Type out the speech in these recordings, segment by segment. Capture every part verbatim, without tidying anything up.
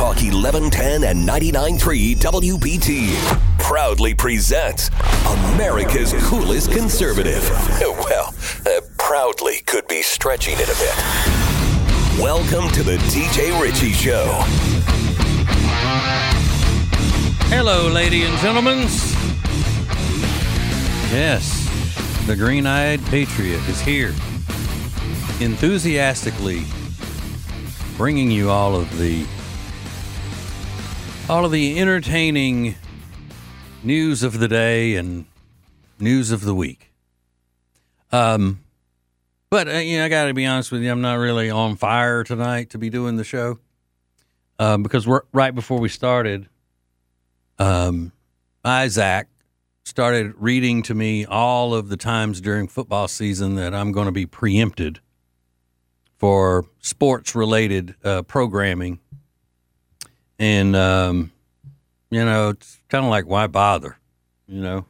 Talk eleven ten and ninety-nine point three W B T proudly presents America's coolest conservative. Well, uh, proudly could be stretching it a bit. Welcome to the D J Ritchie Show. Hello, ladies and gentlemen. Yes, the green-eyed patriot is here, enthusiastically bringing you all of the all of the entertaining news of the day and news of the week. Um, but uh, you know, I got to be honest with you, I'm not really on fire tonight to be doing the show, uh, because we're right before we started. Um, Isaac started reading to me all of the times during football season that I'm going to be preempted for sports-related uh, programming. And, um, you know, it's kind of like, why bother, you know?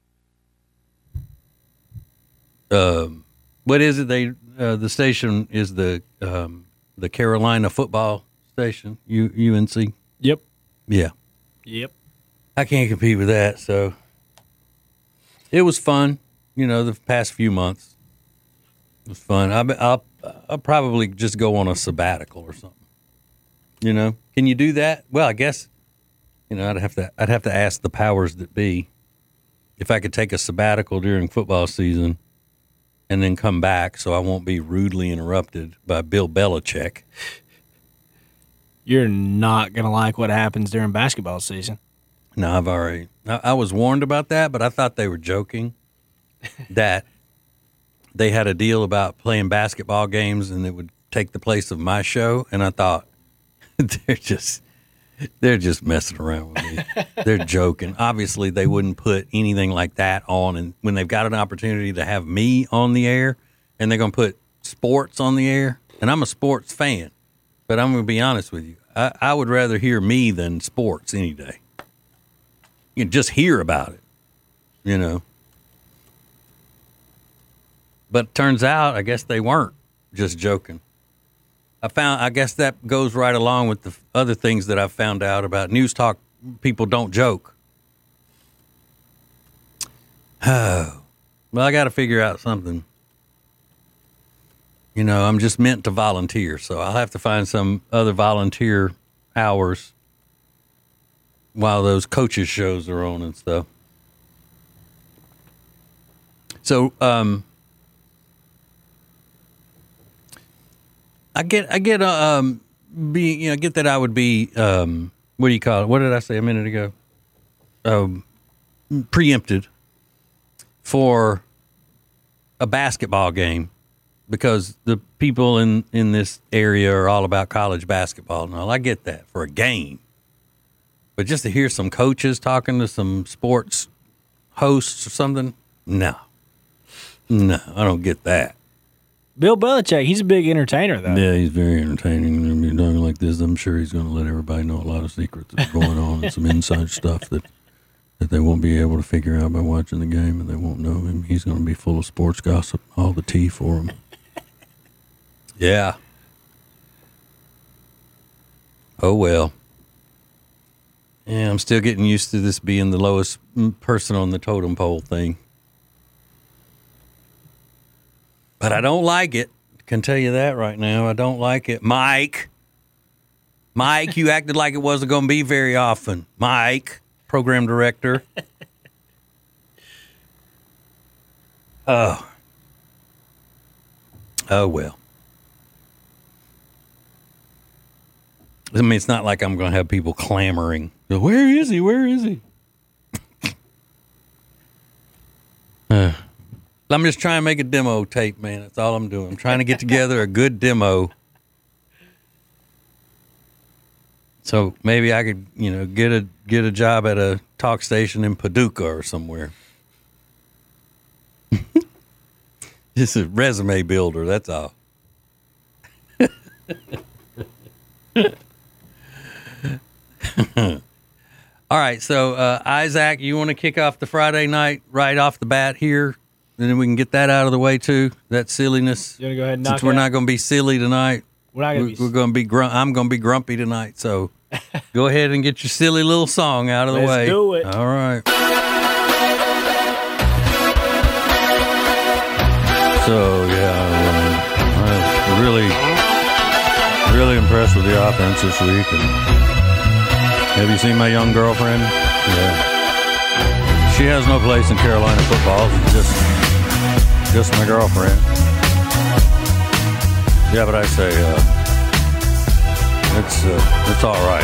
Uh, what is it? They uh, the station is the um, the Carolina football station, U- U N C? Yep. Yeah. Yep. I can't compete with that, so it was fun, you know, the past few months. It was fun. I, I'll, I'll probably just go on a sabbatical or something, you know? Can you do that? Well, I guess, you know, I'd have to I'd have to ask the powers that be if I could take a sabbatical during football season and then come back so I won't be rudely interrupted by Bill Belichick. You're not going to like what happens during basketball season. No, I've already, I, I was warned about that, but I thought they were joking that they had a deal about playing basketball games and it would take the place of my show. And I thought, they're just, they're just messing around with me. They're joking. Obviously, they wouldn't put anything like that on. And when they've got an opportunity to have me on the air and they're going to put sports on the air, and I'm a sports fan, but I'm going to be honest with you. I, I would rather hear me than sports any day. You can just hear about it, you know. But turns out, I guess they weren't just joking. I found, I guess that goes right along with the other things that I've found out about News Talk. People don't joke. Oh, well, I got to figure out something. You know, I'm just meant to volunteer, so I'll have to find some other volunteer hours while those coaches shows are on and stuff. So, um, I get, I get, uh, um, be, you know, get that I would be, um, what do you call it? What did I say a minute ago? Um, preempted for a basketball game because the people in, in this area are all about college basketball and all. I get that for a game. But just to hear some coaches talking to some sports hosts or something, no. No, I don't get that. Bill Belichick, he's a big entertainer, though. Yeah, he's very entertaining. I mean, talking like this, I'm sure he's going to let everybody know a lot of secrets that's going on and some inside stuff that that they won't be able to figure out by watching the game, and they won't know him. He's going to be full of sports gossip, all the tea for him. Yeah. Oh, well. Yeah, I'm still getting used to this being the lowest person on the totem pole thing. But I don't like it. I can tell you that right now. I don't like it. Mike. Mike, you acted like it wasn't going to be very often. Mike, program director. Oh. Oh, well. I mean, it's not like I'm going to have people clamoring. Where is he? Where is he? uh, I'm just trying to make a demo tape, man. That's all I'm doing. I'm trying to get together a good demo. So maybe I could, you know, get a get a job at a talk station in Paducah or somewhere. Just a resume builder, that's all. All right, so uh, Isaac, you want to kick off the Friday night right off the bat here? And then we can get that out of the way, too, that silliness. You want to go ahead and knock Since we're it not out? going to be silly tonight. We're not going to We're, be we're going to be. Grum- I'm going to be grumpy tonight, so Go ahead and get your silly little song out of the Let's way. do it. All right. So, yeah, um, I was really, really impressed with the offense this week. And have you seen my young girlfriend? Yeah. She has no place in Carolina football. She's just, just my girlfriend. Yeah, but I say, uh, it's, uh, it's all right.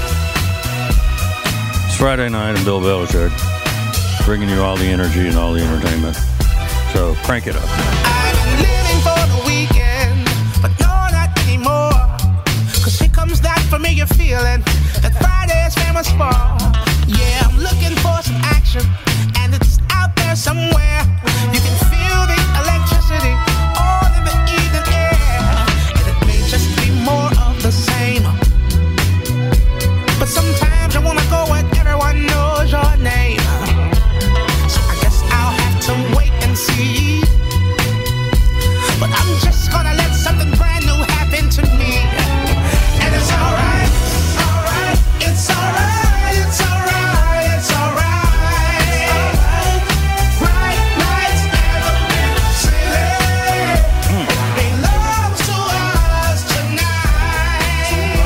It's Friday night and Bill Belichick bringing you all the energy and all the entertainment. So crank it up. I've been living for the weekend, but no, not anymore. Cause here comes that familiar feeling that Friday is famous for. Yeah, I'm looking for some action, and it's out there somewhere. You can feel the electricity all in the evening air. And it may just be more of the same. But sometimes I wanna go where everyone knows your name. So I guess I'll have to wait and see. But I'm just gonna let something brand new happen to me. And it's alright, alright, it's alright, it's alright, it's alright. Bright lights never been silly. They love to us tonight.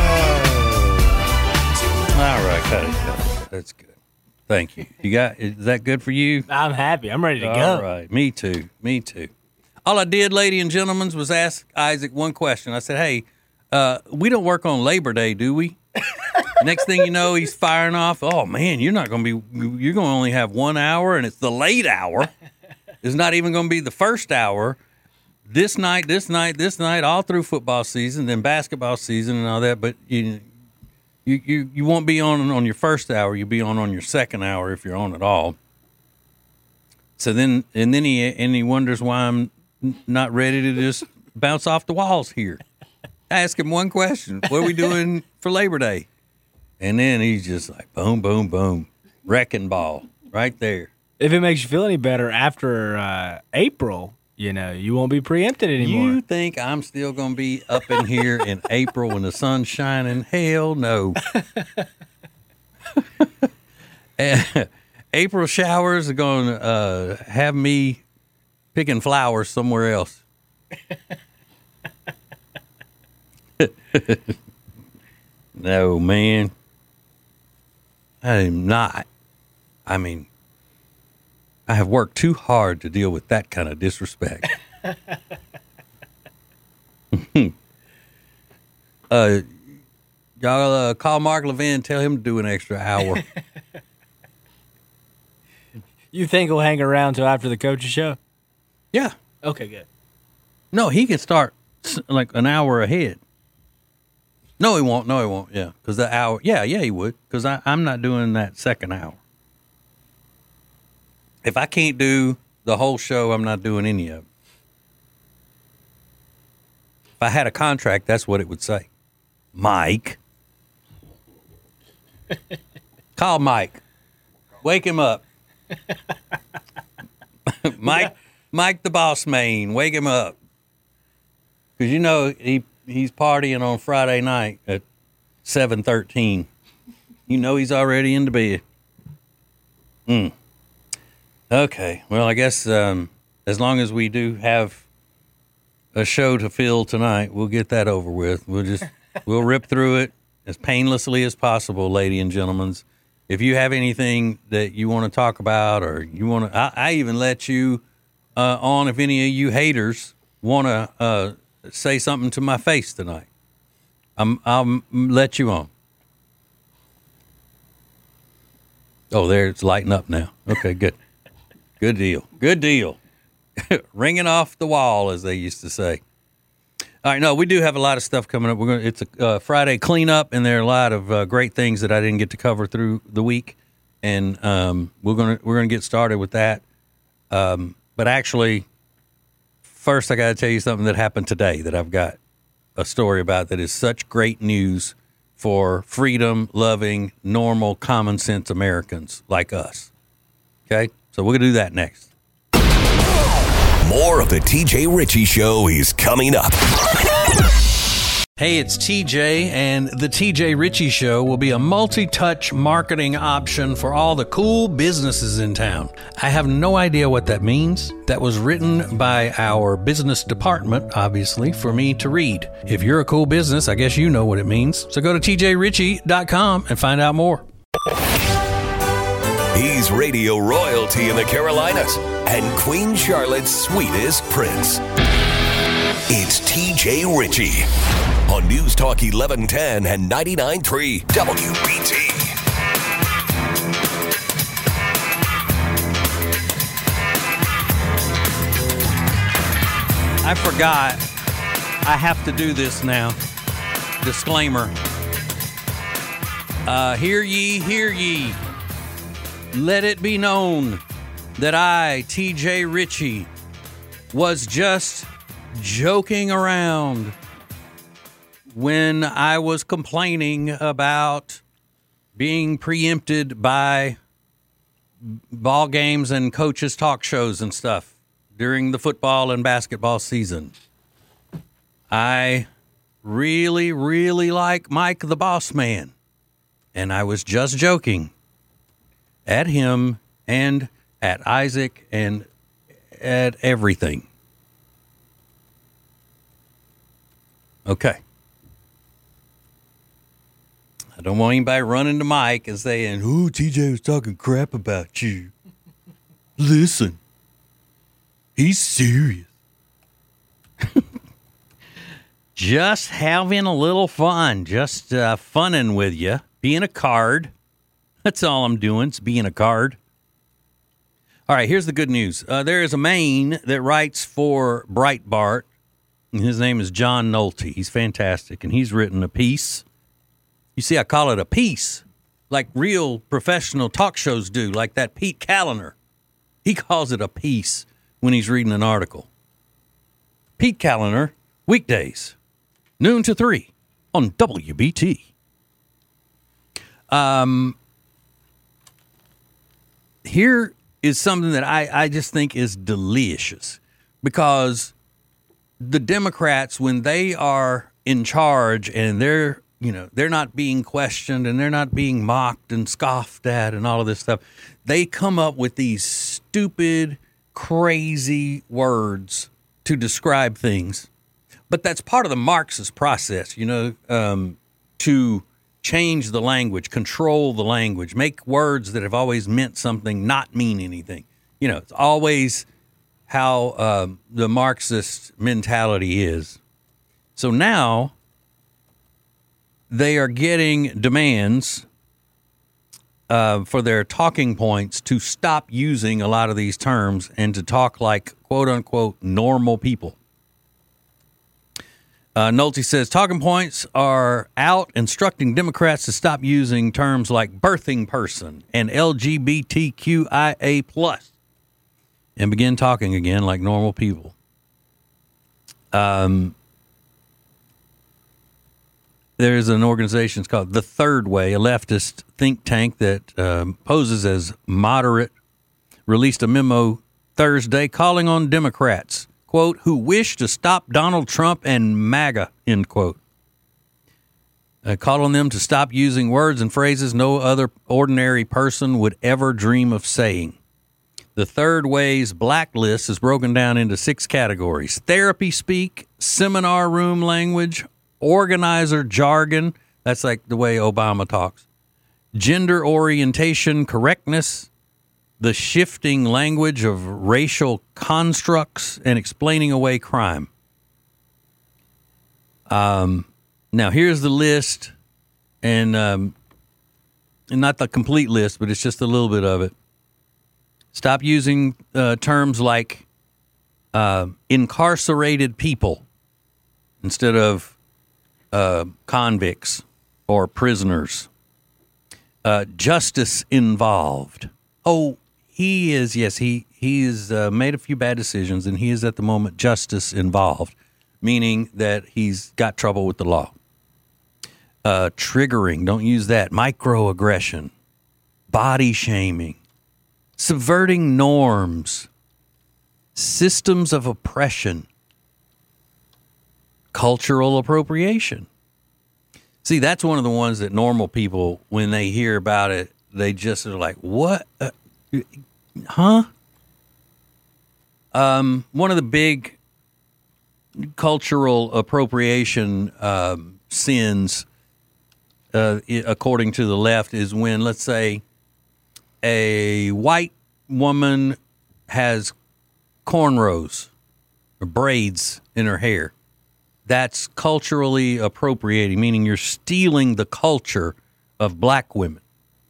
All right, cut it, cut it. That's good. Thank you. You got, is that good for you? I'm happy. I'm ready to All go. right. Me too. Me too. All I did, ladies and gentlemen, was ask Isaac one question. I said, hey, uh, we don't work on Labor Day, do we? Next thing you know, he's firing off. Oh, man, you're not going to be, you're going to only have one hour, and it's the late hour. It's not even going to be the first hour. This night, this night, this night, all through football season, then basketball season and all that. But you you, you, you won't be on on your first hour. You'll be on on your second hour if you're on at all. So then, and then he and he wonders why I'm not ready to just bounce off the walls here. I ask him one question: what are we doing for Labor Day? And then he's just like, boom, boom, boom, wrecking ball right there. If it makes you feel any better, after uh, April, you know, you won't be preempted anymore. You think I'm still going to be up in here in April when the sun's shining? Hell no. April showers are going to uh, have me picking flowers somewhere else. No, man. I am not. I mean, I have worked too hard to deal with that kind of disrespect. uh, y'all uh, call Mark Levin, tell him to do an extra hour. You think he'll hang around till after the coach's show? Yeah. Okay, good. No, he can start s- like an hour ahead. No, he won't. No, he won't. Yeah, because the hour. Yeah, yeah, he would. Because I'm not doing that second hour. If I can't do the whole show, I'm not doing any of it. If I had a contract, that's what it would say. Mike. Call Mike. Wake him up. Mike, Mike the boss man. Wake him up. Because you know he he's partying on Friday night at seven thirteen. You know he's already in the bed. Hmm. Okay. Well, I guess um, as long as we do have a show to fill tonight, we'll get that over with. We'll just we'll rip through it as painlessly as possible, ladies and gentlemen. If you have anything that you want to talk about, or you want to, I, I even let you uh, on if any of you haters want to uh, say something to my face tonight. I'm, I'll let you on. Oh, there, it's lighting up now. Okay, good. Good deal. Good deal. Ringing off the wall, as they used to say. All right, no, we do have a lot of stuff coming up. We're going. It's a uh, Friday cleanup, and there are a lot of uh, great things that I didn't get to cover through the week, and um, we're gonna we're gonna get started with that. Um, but actually, first I got to tell you something that happened today that I've got a story about that is such great news for freedom-loving, normal, common-sense Americans like us. Okay, so we're gonna do that next. More of the T J Ritchie Show is coming up. Hey, it's T J, and the T J Ritchie Show will be a multi-touch marketing option for all the cool businesses in town. I have no idea what that means. That was written by our business department, obviously, for me to read. If you're a cool business, I guess you know what it means. So go to T J Ritchie dot com and find out more. He's radio royalty in the Carolinas and Queen Charlotte's sweetest prince. It's T J Ritchie on News Talk eleven ten and ninety-nine point three W B T. I forgot. I have to do this now. Disclaimer. Uh, hear ye, hear ye. Let it be known that I, T J Ritchie, was just joking around when I was complaining about being preempted by ball games and coaches' talk shows and stuff during the football and basketball season. I really, really like Mike the Boss Man, and I was just joking at him and at Isaac and at everything. Okay. I don't want anybody running to Mike and saying, "Ooh, T J was talking crap about you." Listen, he's serious. Just having a little fun, just uh, funning with you, being a card. That's all I'm doing, is being a card. All right, here's the good news. Uh, there is a Maine that writes for Breitbart. And his name is John Nolte. He's fantastic, and he's written a piece. You see, I call it a piece, like real professional talk shows do, like that Pete Callender. He calls it a piece when he's reading an article. Pete Callender, weekdays, noon to three on W B T. Um, here is something that I, I just think is delicious, because the Democrats, when they are in charge and they're, you know, they're not being questioned and they're not being mocked and scoffed at and all of this stuff, they come up with these stupid, crazy words to describe things. But that's part of the Marxist process, you know, um, to change the language, control the language, make words that have always meant something not mean anything. You know, it's always how uh, the Marxist mentality is. So now they are getting demands uh, for their talking points to stop using a lot of these terms and to talk like, quote unquote, normal people. Uh, Nolte says talking points are out instructing Democrats to stop using terms like birthing person and L G B T Q I A plus and begin talking again like normal people. Um, there's an organization, it's called The Third Way, a leftist think tank that um, poses as moderate, released a memo Thursday calling on Democrats, quote, who wish to stop Donald Trump and MAGA, end quote. Uh, call on them to stop using words and phrases no other ordinary person would ever dream of saying. The Third Way's blacklist is broken down into six categories: therapy speak, seminar room language, organizer jargon, that's like the way Obama talks, gender orientation correctness, the shifting language of racial constructs, and explaining away crime. Um, now, here's the list, and, um, and not the complete list, but it's just a little bit of it. Stop using uh, terms like uh, incarcerated people instead of uh, convicts or prisoners. Uh, justice involved. Oh, he is, yes, he, he has uh, made a few bad decisions, and he is at the moment justice involved, meaning that he's got trouble with the law. Uh, triggering, don't use that. Microaggression, body shaming, subverting norms, systems of oppression, cultural appropriation. See, that's one of the ones that normal people, when they hear about it, they just are like, what? Uh, huh? Um, one of the big cultural appropriation um, sins, uh, according to the left, is when, let's say, a white woman has cornrows or braids in her hair. That's culturally appropriating, meaning you're stealing the culture of black women.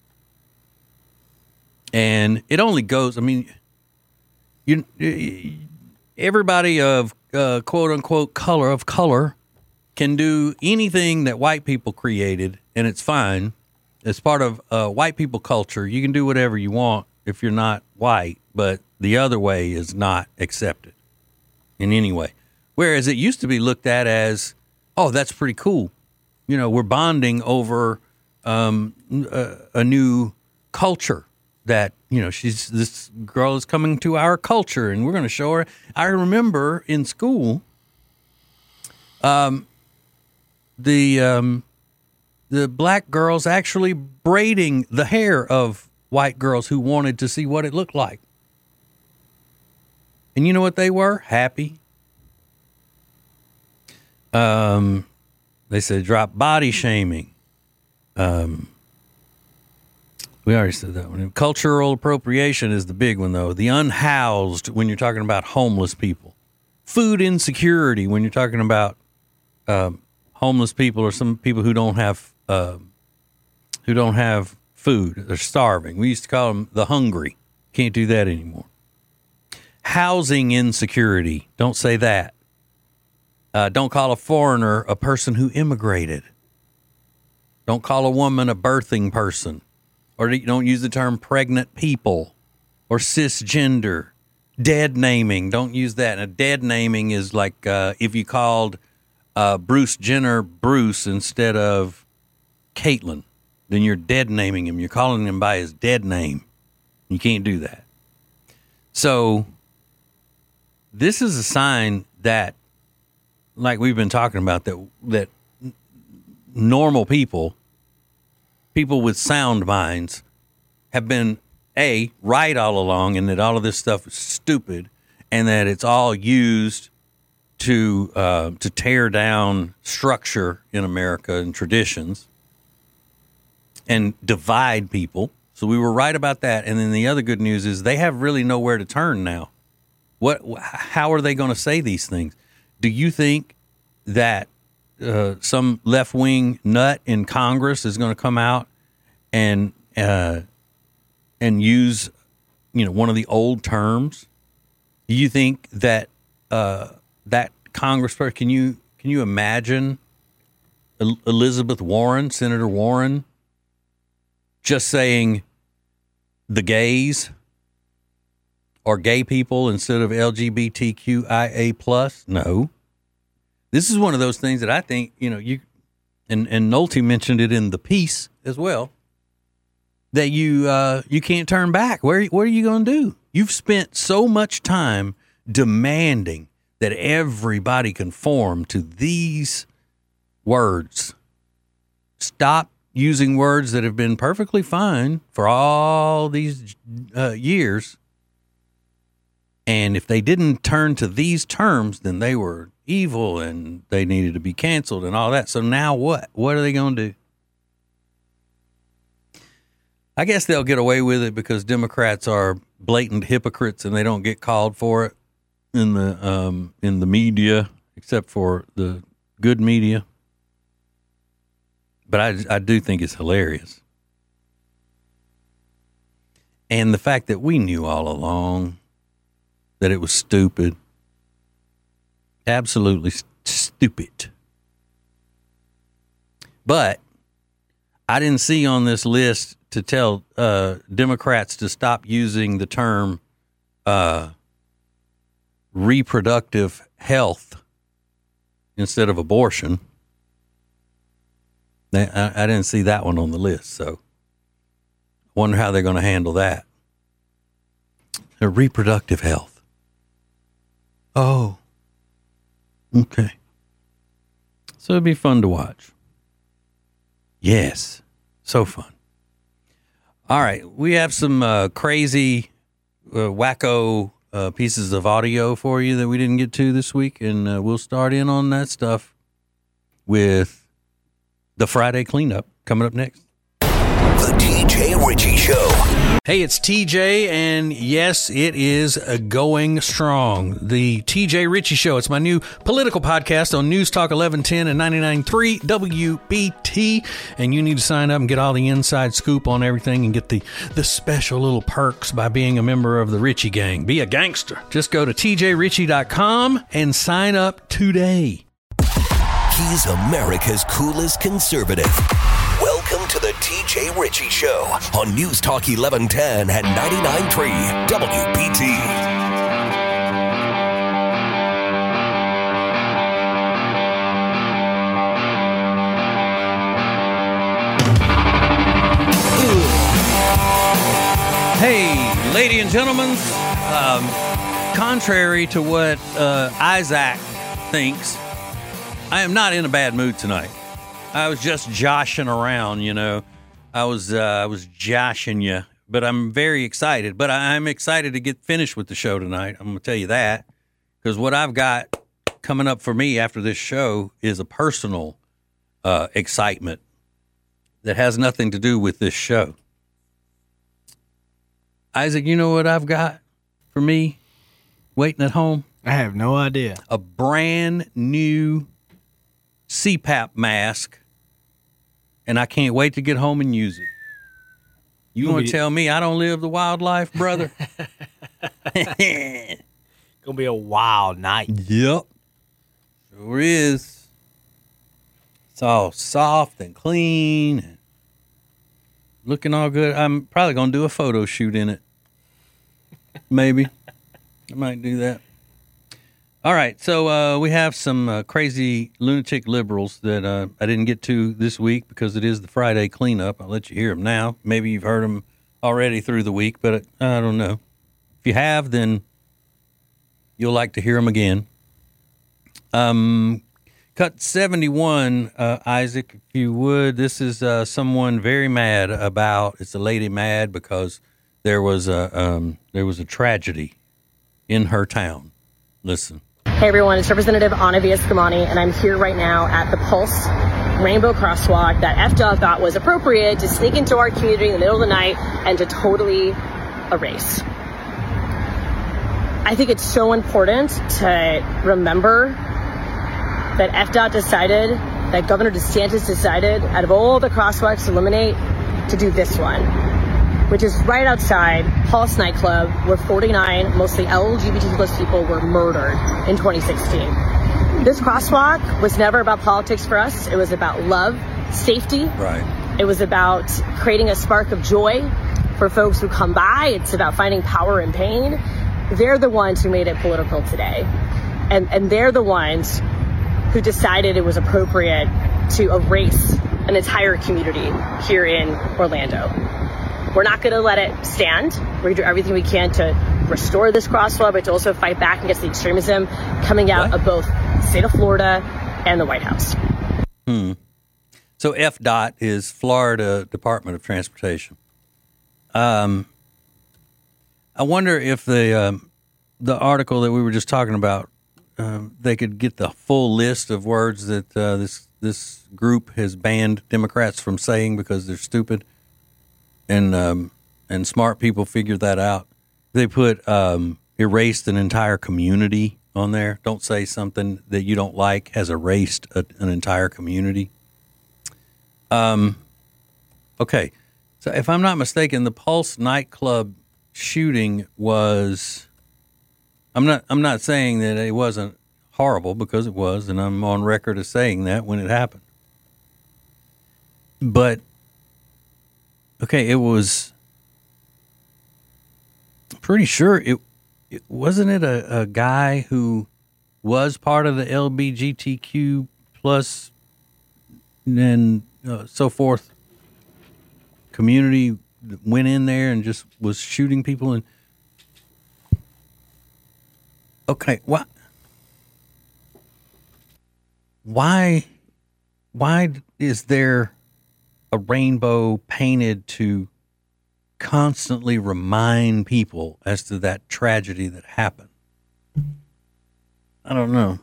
And it only goes, I mean, you, everybody of uh, quote unquote color of color can do anything that white people created, and it's fine. As part of uh, white people culture, you can do whatever you want if you're not white, but the other way is not accepted in any way. Whereas it used to be looked at as, oh, that's pretty cool. You know, we're bonding over um, a, a new culture that, you know, she's this girl is coming to our culture and we're going to show her. I remember in school, um, the um, the black girls actually braiding the hair of white girls who wanted to see what it looked like. And you know what they were? Happy. Um, they said drop body shaming. Um, we already said that one. Cultural appropriation is the big one, though. The unhoused, when you're talking about homeless people. Food insecurity, when you're talking about um, homeless people or some people who don't have uh, who don't have food. They're starving. We used to call them the hungry. Can't do that anymore. Housing insecurity. Don't say that. Uh, don't call a foreigner a person who immigrated. Don't call a woman a birthing person. Or don't use the term pregnant people or cisgender. Dead naming. Don't use that. And a dead naming is like uh, if you called uh, Bruce Jenner Bruce instead of Caitlyn, then you're dead naming him. You're calling him by his dead name. You can't do that. So this is a sign that, like we've been talking about, that that normal people, people with sound minds, have been, A, right all along, and that all of this stuff is stupid, and that it's all used to uh, to tear down structure in America and traditions and divide people. So we were right about that. And then the other good news is they have really nowhere to turn now. What? How are they going to say these things? Do you think that uh, some left-wing nut in Congress is going to come out and uh, and use, you know, one of the old terms? Do you think that uh, that congressperson, can you can you imagine Elizabeth Warren, Senator Warren, just saying the gays or gay people instead of L G B T Q I A plus? No. This is one of those things that I think, you know, you and, and Nolte mentioned it in the piece as well, that you uh, you can't turn back. Where what are you going to do? You've spent so much time demanding that everybody conform to these words. Stop using words that have been perfectly fine for all these uh, years. And if they didn't turn to these terms, then they were evil and they needed to be canceled and all that. So now what? What are they going to do? I guess they'll get away with it because Democrats are blatant hypocrites and they don't get called for it in the um, in the media, except for the good media. But I, I do think it's hilarious. And the fact that we knew all along that it was stupid. Absolutely st- stupid. But I didn't see on this list to tell uh, Democrats to stop using the term uh, reproductive health instead of abortion. I, I didn't see that one on the list, so I wonder how they're going to handle that. Their reproductive health. Oh, okay. So it'd be fun to watch. Yes, so fun. All right, we have some uh, crazy, uh, wacko uh, pieces of audio for you that we didn't get to this week, and uh, we'll start in on that stuff with the Friday cleanup coming up next. The T J Ritchie Show. Hey, it's T J, and yes, it is uh, going strong. The T J Ritchie Show. It's my new political podcast on News Talk eleven ten and ninety-nine point three W B T, and you need to sign up and get all the inside scoop on everything and get the, the special little perks by being a member of the Ritchie Gang. Be a gangster. Just go to T J Ritchie dot com and sign up today. He's America's coolest conservative. Welcome to the T J Ritchie Show on News Talk eleven ten and ninety-nine point three W B T. Hey, ladies and gentlemen, um, contrary to what uh, Isaac thinks, I am not in a bad mood tonight. I was just joshing around, you know. I was uh, I was joshing you, but I'm very excited. But I'm excited to get finished with the show tonight. I'm going to tell you that, because what I've got coming up for me after this show is a personal uh, excitement that has nothing to do with this show. Isaac, you know what I've got for me waiting at home? I have no idea. A brand new C PAP mask, and I can't wait to get home and use it. You want to tell me I don't live the wild life, brother? Gonna be a wild night. Yep. Sure is. It's all soft and clean and looking all good. I'm probably going to do a photo shoot in it. Maybe. I might do that. All right, so uh, we have some uh, crazy lunatic liberals that uh, I didn't get to this week because it is the Friday cleanup. I'll let you hear them now. Maybe you've heard them already through the week, but I don't know. If you have, then you'll like to hear them again. Um, cut seventy-one, uh, Isaac, if you would. This is uh, someone very mad about. It's a lady mad because there was a um, there was a tragedy in her town. Listen. Hey everyone, it's Representative Anavi Eskamani, and I'm here right now at the Pulse Rainbow Crosswalk that F D O T thought was appropriate to sneak into our community in the middle of the night and to totally erase. I think it's so important to remember that F D O T decided, that Governor DeSantis decided, out of all the crosswalks to eliminate, to do this one, which is right outside Pulse nightclub, where forty-nine mostly L G B T plus people were murdered in twenty sixteen. This crosswalk was never about politics for us. It was about love, safety. Right. It was about creating a spark of joy for folks who come by. It's about finding power in pain. They're the ones who made it political today. And, and they're the ones who decided it was appropriate to erase an entire community here in Orlando. We're not going to let it stand. We're going to do everything we can to restore this crosswalk, but to also fight back against the extremism coming out what? of both the state of Florida and the White House. Hmm. So F D O T is Florida Department of Transportation. Um, I wonder if the um, the article that we were just talking about, um, they could get the full list of words that uh, this this group has banned Democrats from saying because they're stupid. And um, and smart people figured that out. They put um, erased an entire community on there. Don't say something that you don't like has erased a, an entire community. Um. Okay, so if I'm not mistaken, the Pulse nightclub shooting was. I'm not. I'm not saying that it wasn't horrible, because it was, and I'm on record as saying that when it happened. But. Okay, it was pretty sure it, it wasn't it a, a guy who was part of the L G B T Q plus and uh, so forth community that went in there and just was shooting people. And okay, why? Why why is there a rainbow painted to constantly remind people as to that tragedy that happened? I don't know.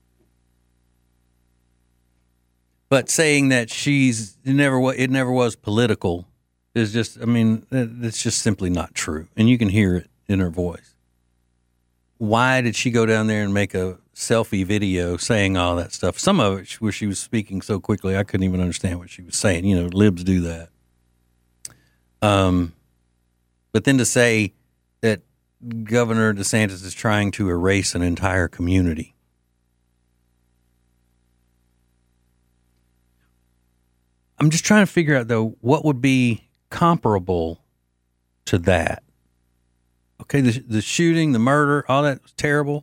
But saying that she's it never wa- it never was political is just, I mean, it's just simply not true. And you can hear it in her voice. Why did she go down there and make a selfie video saying all that stuff? Some of it where she was speaking so quickly, I couldn't even understand what she was saying. You know, libs do that. Um, but then to say that Governor DeSantis is trying to erase an entire community. I'm just trying to figure out, though, what would be comparable to that. Okay, the, the shooting, the murder, all that was terrible.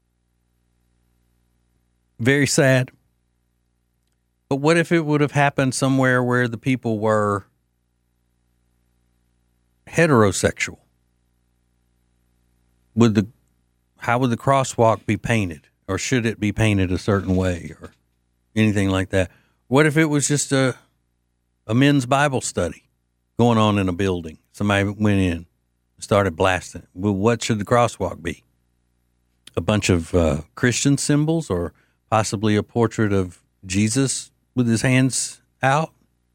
Very sad. But what if it would have happened somewhere where the people were heterosexual? Would the how would the crosswalk be painted? Or should it be painted a certain way or anything like that? What if it was just a a men's Bible study going on in a building? Somebody went in and started blasting. Well, what should the crosswalk be? A bunch of uh, Christian symbols, or possibly a portrait of Jesus with his hands out?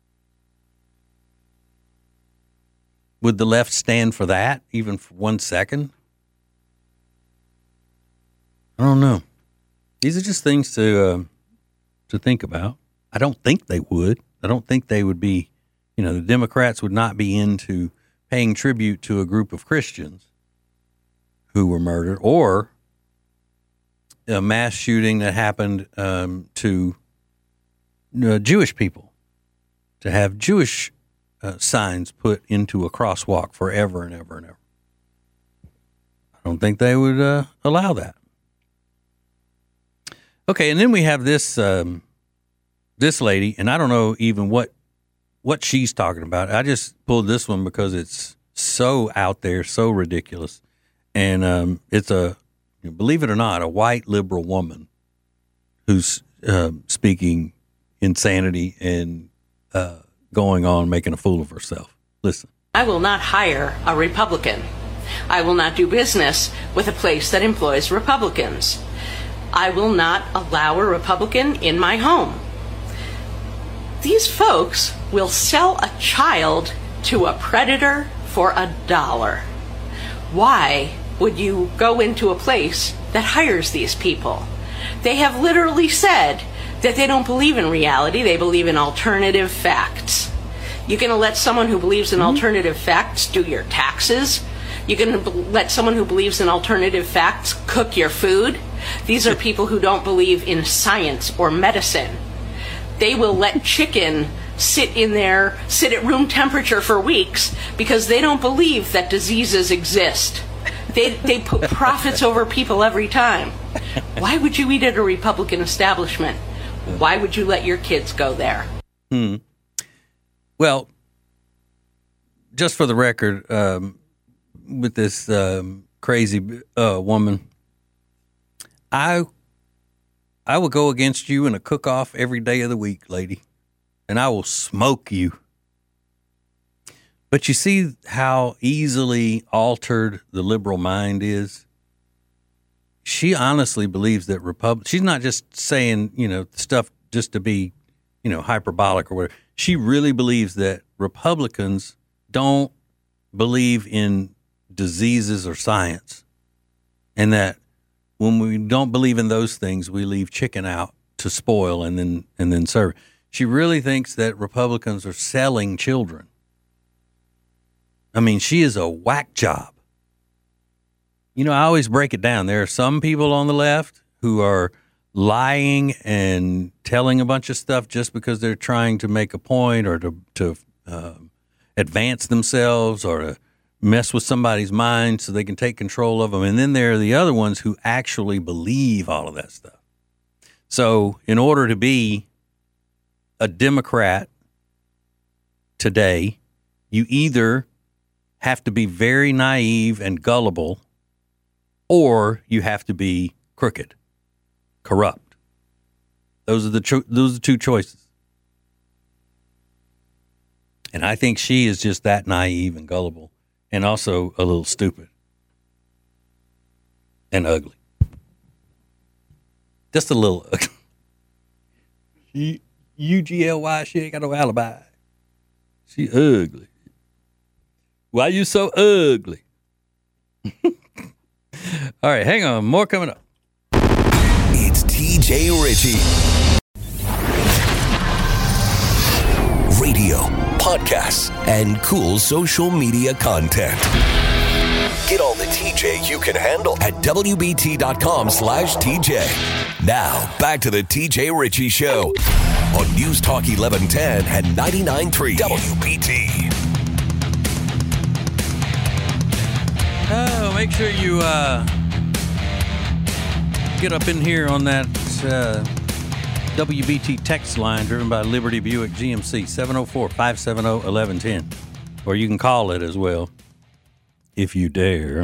Would the left stand for that, even for one second? I don't know. These are just things to uh, to think about. I don't think they would. I don't think they would be, you know, the Democrats would not be into paying tribute to a group of Christians who were murdered, or a mass shooting that happened um, to uh, Jewish people, to have Jewish uh, signs put into a crosswalk forever and ever and ever. I don't think they would uh, allow that. Okay, and then we have this um, this lady, and I don't know even what what she's talking about. I just pulled this one because it's so out there, so ridiculous, and um, it's a, believe it or not, a white liberal woman who's uh, speaking insanity and uh, going on making a fool of herself. Listen. I will not hire a Republican. I will not do business with a place that employs Republicans. I will not allow a Republican in my home. These folks will sell a child to a predator for a dollar. Why would you go into a place that hires these people? They have literally said that they don't believe in reality, they believe in alternative facts. You're going to let someone who believes in alternative facts do your taxes? You're going to let someone who believes in alternative facts cook your food? These are people who don't believe in science or medicine. They will let chicken sit in there, sit at room temperature for weeks because they don't believe that diseases exist. They they put profits over people every time. Why would you eat at a Republican establishment? Why would you let your kids go there? Hmm. Well, just for the record, um, with this um, crazy uh, woman, I I will go against you in a cook-off every day of the week, lady, and I will smoke you. But you see how easily altered the liberal mind is? She honestly believes that Republic. She's not just saying, you know, stuff just to be, you know, hyperbolic or whatever. She really believes that Republicans don't believe in diseases or science, and that when we don't believe in those things, we leave chicken out to spoil and then and then serve it. She really thinks that Republicans are selling children. I mean, she is a whack job. You know, I always break it down. There are some people on the left who are lying and telling a bunch of stuff just because they're trying to make a point or to to uh, advance themselves or to mess with somebody's mind so they can take control of them. And then there are the other ones who actually believe all of that stuff. So in order to be a Democrat today, you either have to be very naive and gullible, or you have to be crooked, corrupt. Those are the cho- those are the two choices. And I think she is just that naive and gullible and also a little stupid and ugly. Just a little ugly. She, U G L Y, she ain't got no alibi. She ugly. Why you so ugly? All right, hang on. More coming up. It's T J Ritchie. Radio, podcasts, and cool social media content. Get all the T J you can handle at W B T dot com slash T J. Now, back to the T J Ritchie Show on News Talk eleven ten and ninety-nine point three W B T. Oh, make sure you uh, get up in here on that uh, W B T text line driven by Liberty Buick G M C, seven oh four, five seven oh, one one one oh. Or you can call it as well, if you dare.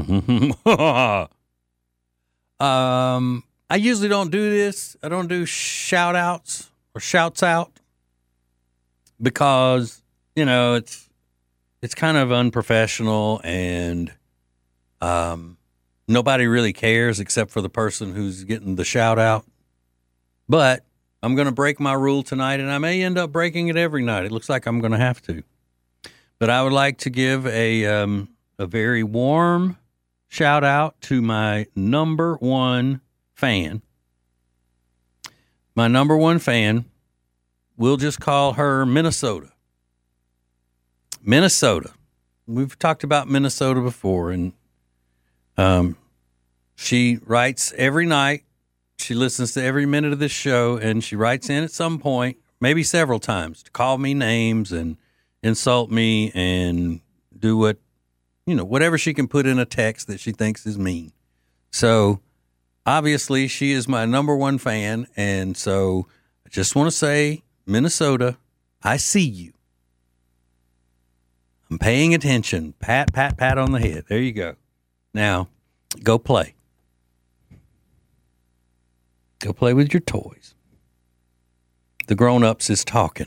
um, I usually don't do this. I don't do shout outs or shouts out because, you know, it's it's kind of unprofessional and um, nobody really cares except for the person who's getting the shout out. But I'm going to break my rule tonight, and I may end up breaking it every night. It looks like I'm going to have to. But I would like to give a um, a very warm shout out to my number one fan. My number one fan, we'll just call her Minnesota. Minnesota. We've talked about Minnesota before, and um, she writes every night. She listens to every minute of this show, and she writes in at some point, maybe several times, to call me names and insult me and do what, you know, whatever she can put in a text that she thinks is mean. So obviously she is my number one fan. And so I just want to say, Minnesota, I see you. I'm paying attention. Pat, pat, pat on the head. There you go. Now go play. Go play with your toys. The grown-ups is talking.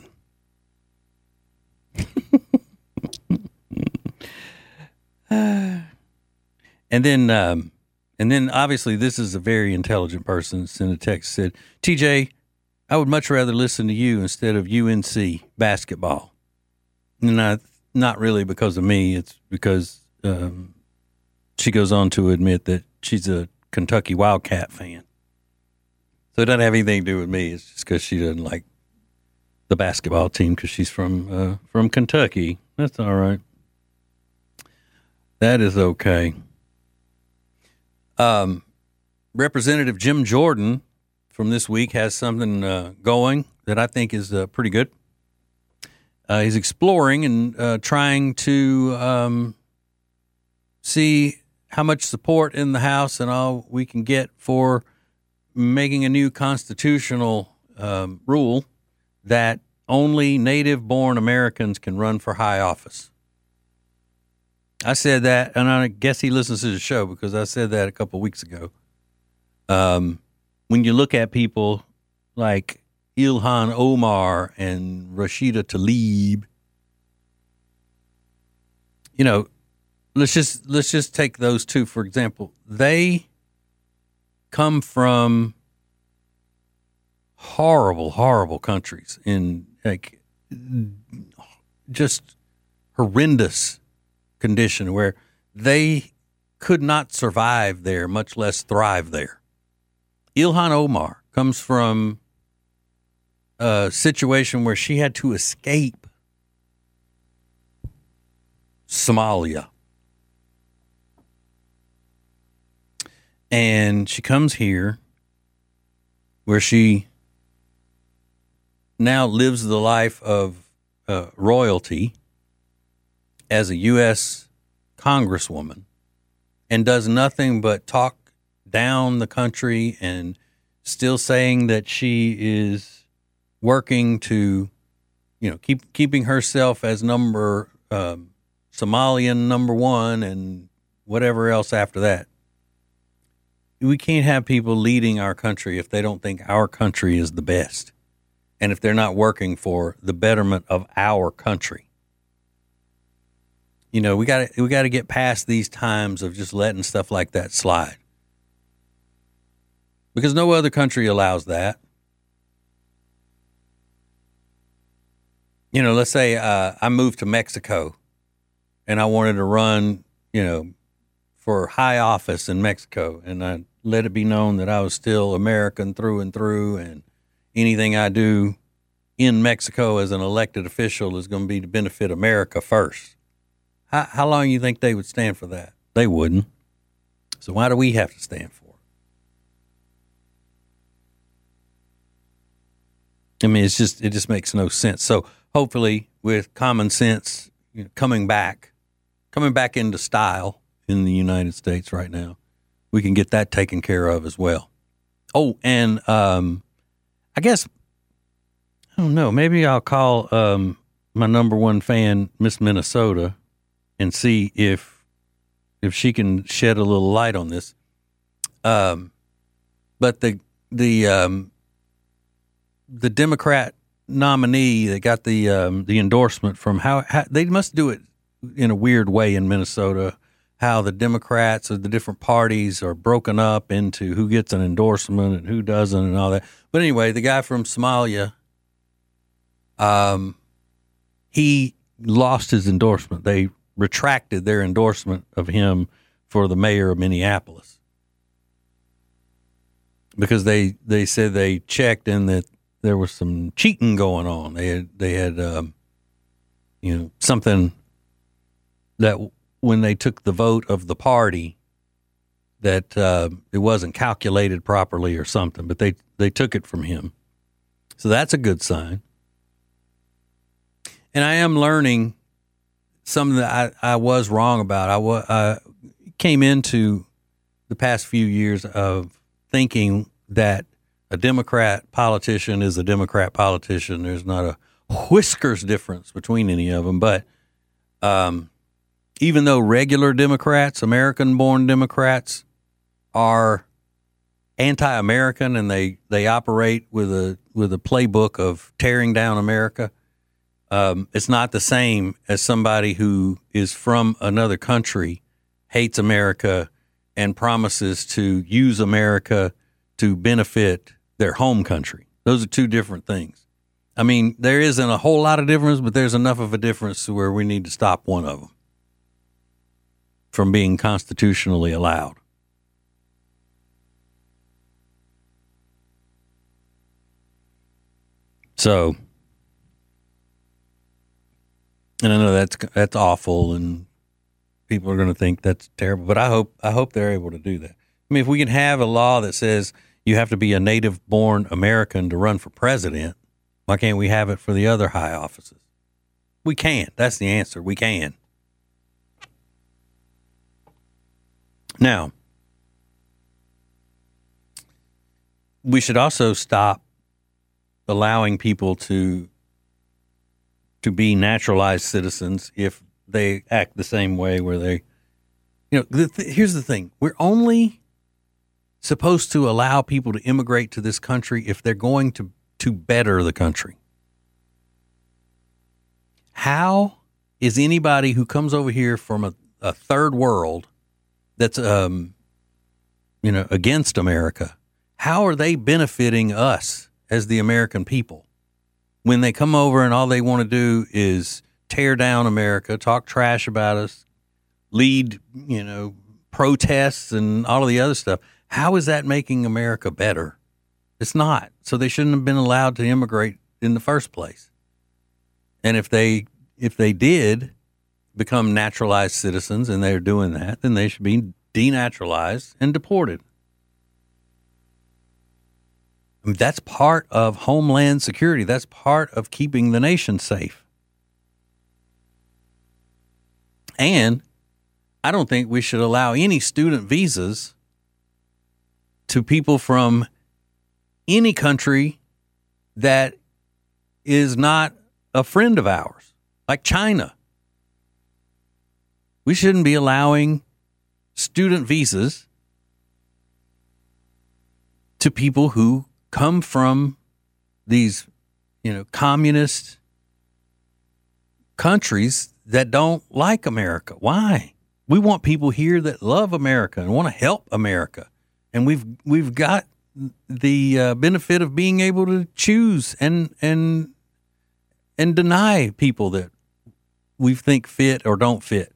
uh, and then, um, and then, obviously, this is a very intelligent person. Sent a text, said, "T J, I would much rather listen to you instead of U N C basketball." And I, not really because of me. It's because um, she goes on to admit that she's a Kentucky Wildcat fan. So it doesn't have anything to do with me. It's just because she doesn't like the basketball team because she's from uh, from Kentucky. That's all right. That is okay. Um, Representative Jim Jordan from this week has something uh, going that I think is uh, pretty good. Uh, he's exploring and uh, trying to um, see how much support in the House and all we can get for making a new constitutional um, rule that only native-born Americans can run for high office. I said that, and I guess he listens to the show because I said that a couple of weeks ago. Um, when you look at people like Ilhan Omar and Rashida Tlaib, you know, let's just let's just take those two for example. They come from horrible, horrible countries in like just horrendous condition where they could not survive there, much less thrive there. Ilhan Omar comes from a situation where she had to escape Somalia. And she comes here where she now lives the life of uh, royalty as a U S congresswoman and does nothing but talk down the country and still saying that she is working to, you know, keep keeping herself as number um, Somalian number one and whatever else after that. We can't have people leading our country if they don't think our country is the best and if they're not working for the betterment of our country. You know, we got to we got to get past these times of just letting stuff like that slide, because no other country allows that. You know, let's say uh, I moved to Mexico, and I wanted to run, you know, for high office in Mexico, and I let it be known that I was still American through and through, and anything I do in Mexico as an elected official is going to be to benefit America first. How, how long do you think they would stand for that? They wouldn't. So why do we have to stand for it? I mean, it's just, it just makes no sense. So hopefully with common sense, you know, coming back, coming back into style in the United States right now, we can get that taken care of as well. Oh, and um, I guess, I don't know, maybe I'll call um, my number one fan, Miss Minnesota, and see if if she can shed a little light on this. Um, but the the um, the Democrat nominee that got the um, the endorsement from how, how they must do it in a weird way in Minnesota. How the Democrats or the different parties are broken up into who gets an endorsement and who doesn't and all that. But anyway, the guy from Somalia, um, he lost his endorsement. They retracted their endorsement of him for the mayor of Minneapolis because they, they said they checked and that there was some cheating going on. They had, they had, um, you know, something that when they took the vote of the party that, uh, it wasn't calculated properly or something, but they, they took it from him. So that's a good sign. And I am learning something that I, I was wrong about. I wa- uh, came into the past few years of thinking that a Democrat politician is a Democrat politician. There's not a whiskers difference between any of them. But um, even though regular Democrats, American-born Democrats, are anti-American and they, they operate with a with a playbook of tearing down America, Um, it's not the same as somebody who is from another country, hates America, and promises to use America to benefit their home country. Those are two different things. I mean, there isn't a whole lot of difference, but there's enough of a difference to where we need to stop one of them from being constitutionally allowed. So, and I know that's that's awful, and people are going to think that's terrible. But I hope I hope they're able to do that. I mean, if we can have a law that says you have to be a native-born American to run for president, why can't we have it for the other high offices? We can. That's the answer. We can. Now, we should also stop allowing people to to be naturalized citizens if they act the same way where they, you know, the th- here's the thing. We're only supposed to allow people to immigrate to this country if they're going to, to better the country. How is anybody who comes over here from a, a third world that's, um, you know, against America, how are they benefiting us as the American people when they come over and all they want to do is tear down America, talk trash about us, lead, you know, protests and all of the other stuff? How is that making America better? It's not. So they shouldn't have been allowed to immigrate in the first place. And if they if they did become naturalized citizens and they're doing that, then they should be denaturalized and deported. I mean, that's part of homeland security. That's part of keeping the nation safe. And I don't think we should allow any student visas to people from any country that is not a friend of ours, like China. We shouldn't be allowing student visas to people who come from these, you know, communist countries that don't like America. Why? We want people here that love America and want to help America. And we've we've got the uh, benefit of being able to choose and and and deny people that we think fit or don't fit.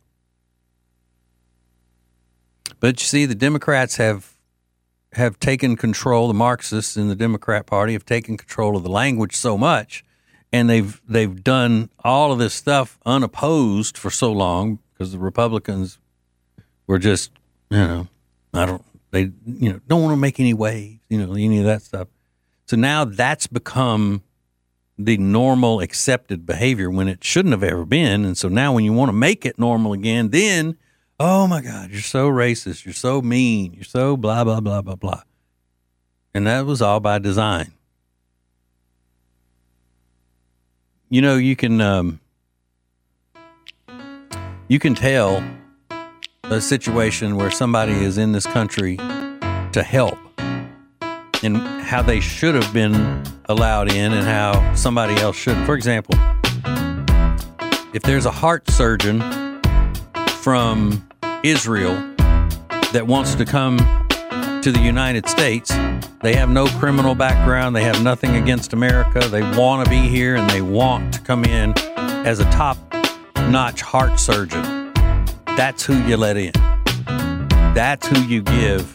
But you see, the Democrats have have taken control. The Marxists in the Democrat Party have taken control of the language so much, and they've they've done all of this stuff unopposed for so long because the Republicans were just, you know, I don't they you know don't want to make any waves, you know, any of that stuff. So now that's become the normal accepted behavior when it shouldn't have ever been. And so now when you want to make it normal again, then, oh my God, you're so racist. You're so mean. You're so blah, blah, blah, blah, blah. And that was all by design. You know, you can, um, you can tell a situation where somebody is in this country to help and how they should have been allowed in and how somebody else shouldn't. For example, if there's a heart surgeon from Israel that wants to come to the United States, they have no criminal background, they have nothing against America, they want to be here and they want to come in as a top-notch heart surgeon. That's who you let in. That's who you give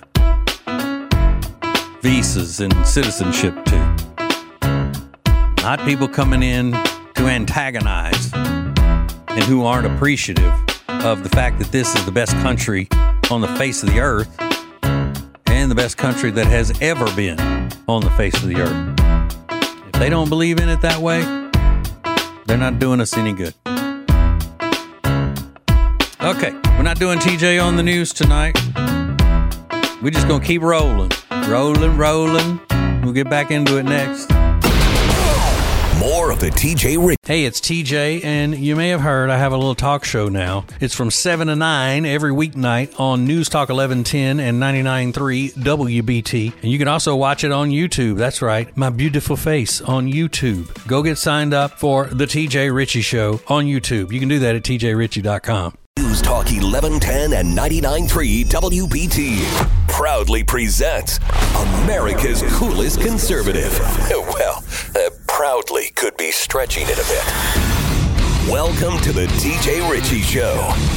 visas and citizenship to. Not people coming in to antagonize and who aren't appreciative of the fact that this is the best country on the face of the earth and the best country that has ever been on the face of the earth. If they don't believe in it that way, they're not doing us any good. Okay, we're not doing T J on the news tonight. We're just going to keep rolling. Rolling, rolling. We'll get back into it next. More of the T J Rich. Hey, it's T J, and you may have heard I have a little talk show now. It's from seven to nine every weeknight on News Talk eleven ten and ninety-nine point three W B T. And you can also watch it on YouTube. That's right, my beautiful face on YouTube. Go get signed up for the T J Ritchie Show on YouTube. You can do that at T J Ritchie dot com. News Talk eleven ten and ninety-nine point three W B T proudly presents America's coolest conservative. Well, uh, proudly could be stretching it a bit. Welcome to the T J Ritchie Show.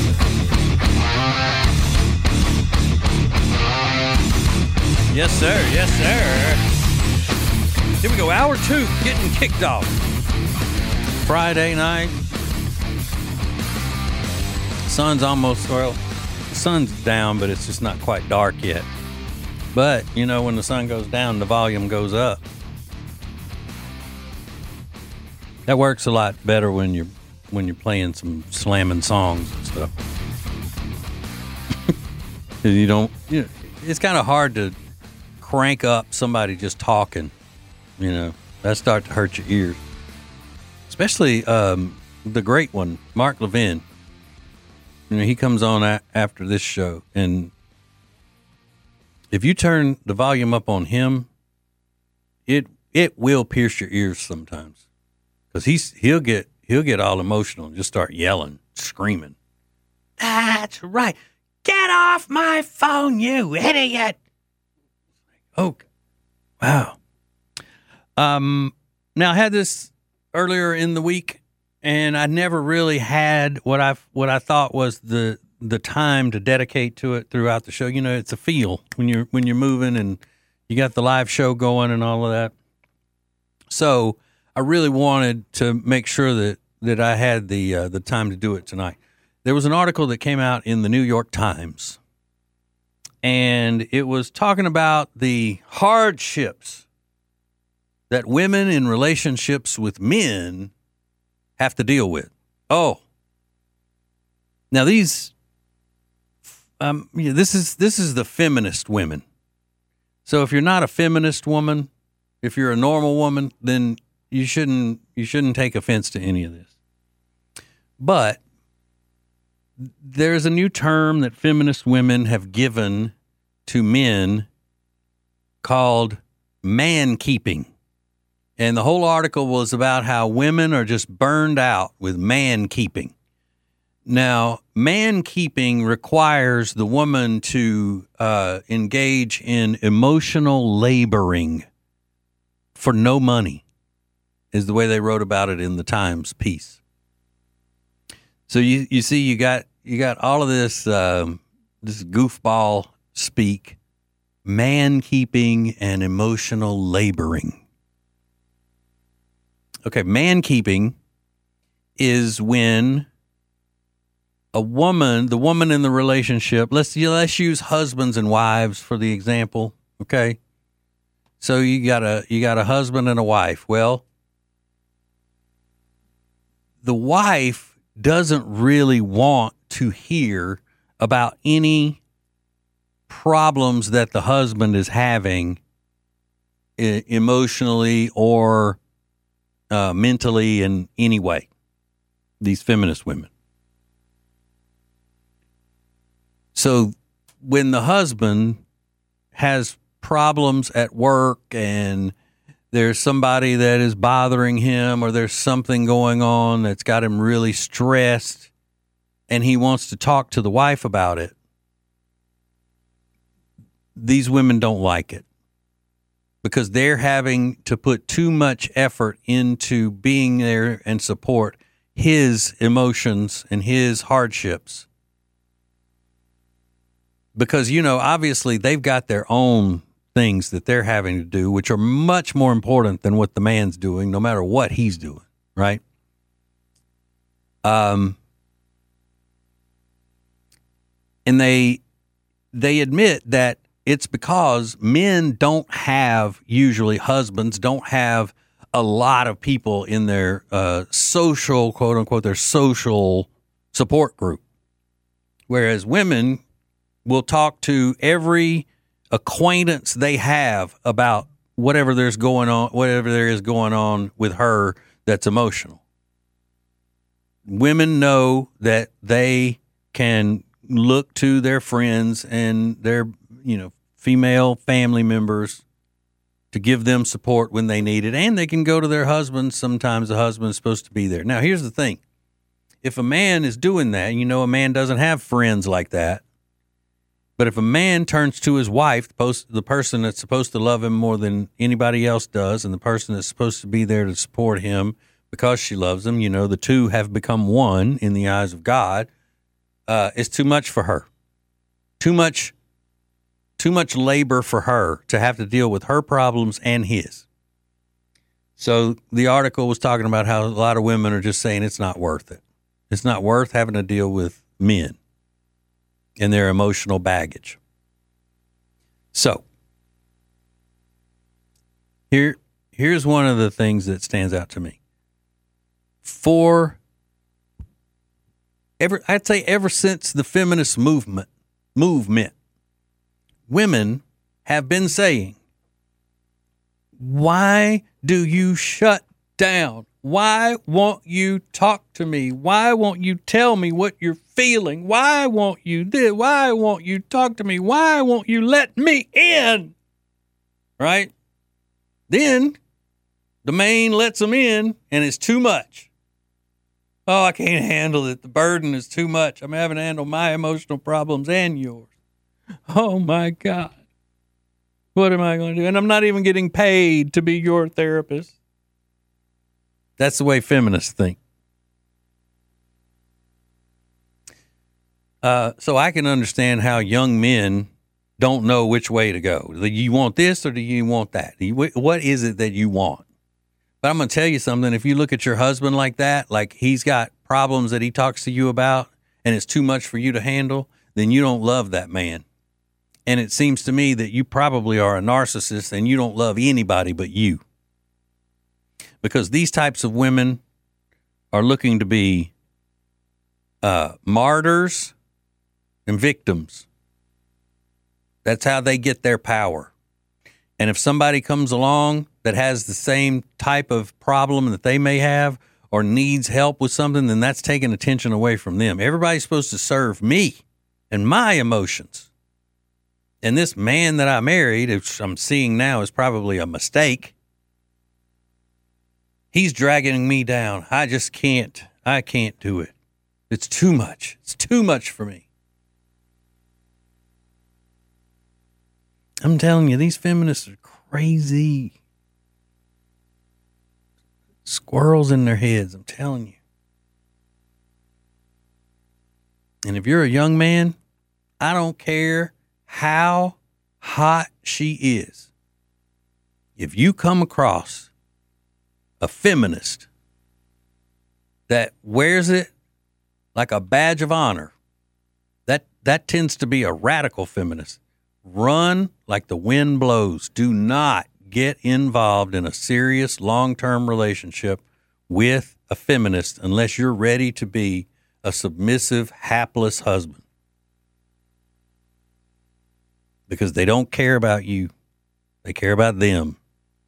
Yes, sir. Yes, sir. Here we go. Hour two getting kicked off. Friday night. Sun's almost, well, the sun's down, but it's just not quite dark yet. But, you know, when the sun goes down, the volume goes up. That works a lot better when you're when you're playing some slamming songs and stuff. you don't, you know, it's kind of hard to crank up somebody just talking. You know, that start to hurt your ears. Especially um, the great one, Mark Levin. You know, he comes on a- after this show, and if you turn the volume up on him, it it will pierce your ears sometimes, because he's he'll get he'll get all emotional and just start yelling, screaming. That's right. Get off my phone, you idiot! Oh, wow. Um, now I had this earlier in the week. And I never really had what I what I thought was the the time to dedicate to it throughout the show. You know, it's a feel when you're when you're moving and you got the live show going and all of that. So I really wanted to make sure that, that I had the uh, the time to do it tonight. There was an article that came out in the New York Times, and it was talking about the hardships that women in relationships with men have to deal with. Oh, now these, um, yeah, this is this is the feminist women. So if you're not a feminist woman, if you're a normal woman, then you shouldn't you shouldn't take offense to any of this. But there's a new term that feminist women have given to men called man keeping. And the whole article was about how women are just burned out with man keeping. Now, man keeping requires the woman to uh, engage in emotional laboring for no money, is the way they wrote about it in the Times piece. So you you see, you got you got all of this um, this goofball speak, man keeping and emotional laboring. Okay, man keeping is when a woman, the woman in the relationship, let's let's use husbands and wives for the example. Okay, so you got a you got a husband and a wife. Well, the wife doesn't really want to hear about any problems that the husband is having e- emotionally or uh, mentally in any way. These feminist women. So when the husband has problems at work and there's somebody that is bothering him or there's something going on that's got him really stressed and he wants to talk to the wife about it, these women don't like it because they're having to put too much effort into being there and support his emotions and his hardships. Because, you know, obviously they've got their own things that they're having to do, which are much more important than what the man's doing, no matter what he's doing, right? Um, and they they admit that it's because men don't have, usually husbands don't have a lot of people in their uh, social, quote unquote, their social support group. Whereas women will talk to every acquaintance they have about whatever there's going on, whatever there is going on with her that's emotional. Women know that they can look to their friends and their, you know, female family members to give them support when they need it. And they can go to their husbands. Sometimes the husband's supposed to be there. Now, here's the thing. If a man is doing that, you know, a man doesn't have friends like that. But if a man turns to his wife, the, post, the person that's supposed to love him more than anybody else does, and the person that's supposed to be there to support him because she loves him, you know, the two have become one in the eyes of God, uh, it's too much for her. Too much, too much labor for her to have to deal with her problems and his. So the article was talking about how a lot of women are just saying it's not worth it. It's not worth having to deal with men and their emotional baggage. So, here, here's one of the things that stands out to me. For ever, I'd say ever since the feminist movement, movement, women have been saying, why do you shut down? Why won't you talk to me? Why won't you tell me what you're feeling? Why won't you this? Why won't you talk to me? Why won't you let me in? Right? Then the man lets them in and it's too much. Oh, I can't handle it. The burden is too much. I'm having to handle my emotional problems and yours. Oh my God. What am I going to do? And I'm not even getting paid to be your therapist. That's the way feminists think. Uh, so I can understand how young men don't know which way to go. Do you want this or do you want that? Do you, what is it that you want? But I'm going to tell you something. If you look at your husband like that, like he's got problems that he talks to you about and it's too much for you to handle, then you don't love that man. And it seems to me that you probably are a narcissist and you don't love anybody but you. Because these types of women are looking to be uh, martyrs and victims. That's how they get their power. And if somebody comes along that has the same type of problem that they may have or needs help with something, then that's taking attention away from them. Everybody's supposed to serve me and my emotions. And this man that I married, which I'm seeing now is probably a mistake, he's dragging me down. I just can't, I can't do it. It's too much. It's too much for me. I'm telling you, these feminists are crazy. Squirrels in their heads, I'm telling you. And if you're a young man, I don't care how hot she is. If you come across a feminist that wears it like a badge of honor, that that tends to be a radical feminist. Run like the wind blows. Do not get involved in a serious long-term relationship with a feminist unless you're ready to be a submissive, hapless husband. Because they don't care about you. They care about them.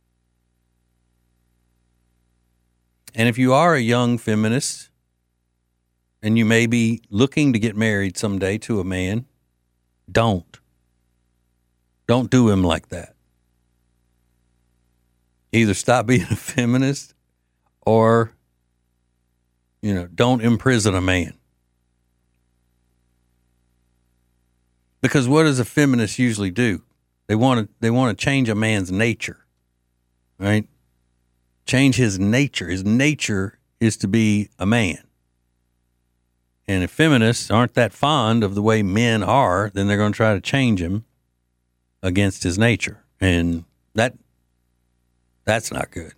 And if you are a young feminist and you may be looking to get married someday to a man, don't. Don't do him like that. Either stop being a feminist or, you know, don't imprison a man. Because what does a feminist usually do? They want to they want to change a man's nature, right? Change his nature. His nature is to be a man. And if feminists aren't that fond of the way men are, then they're going to try to change him against his nature. And that that's not good.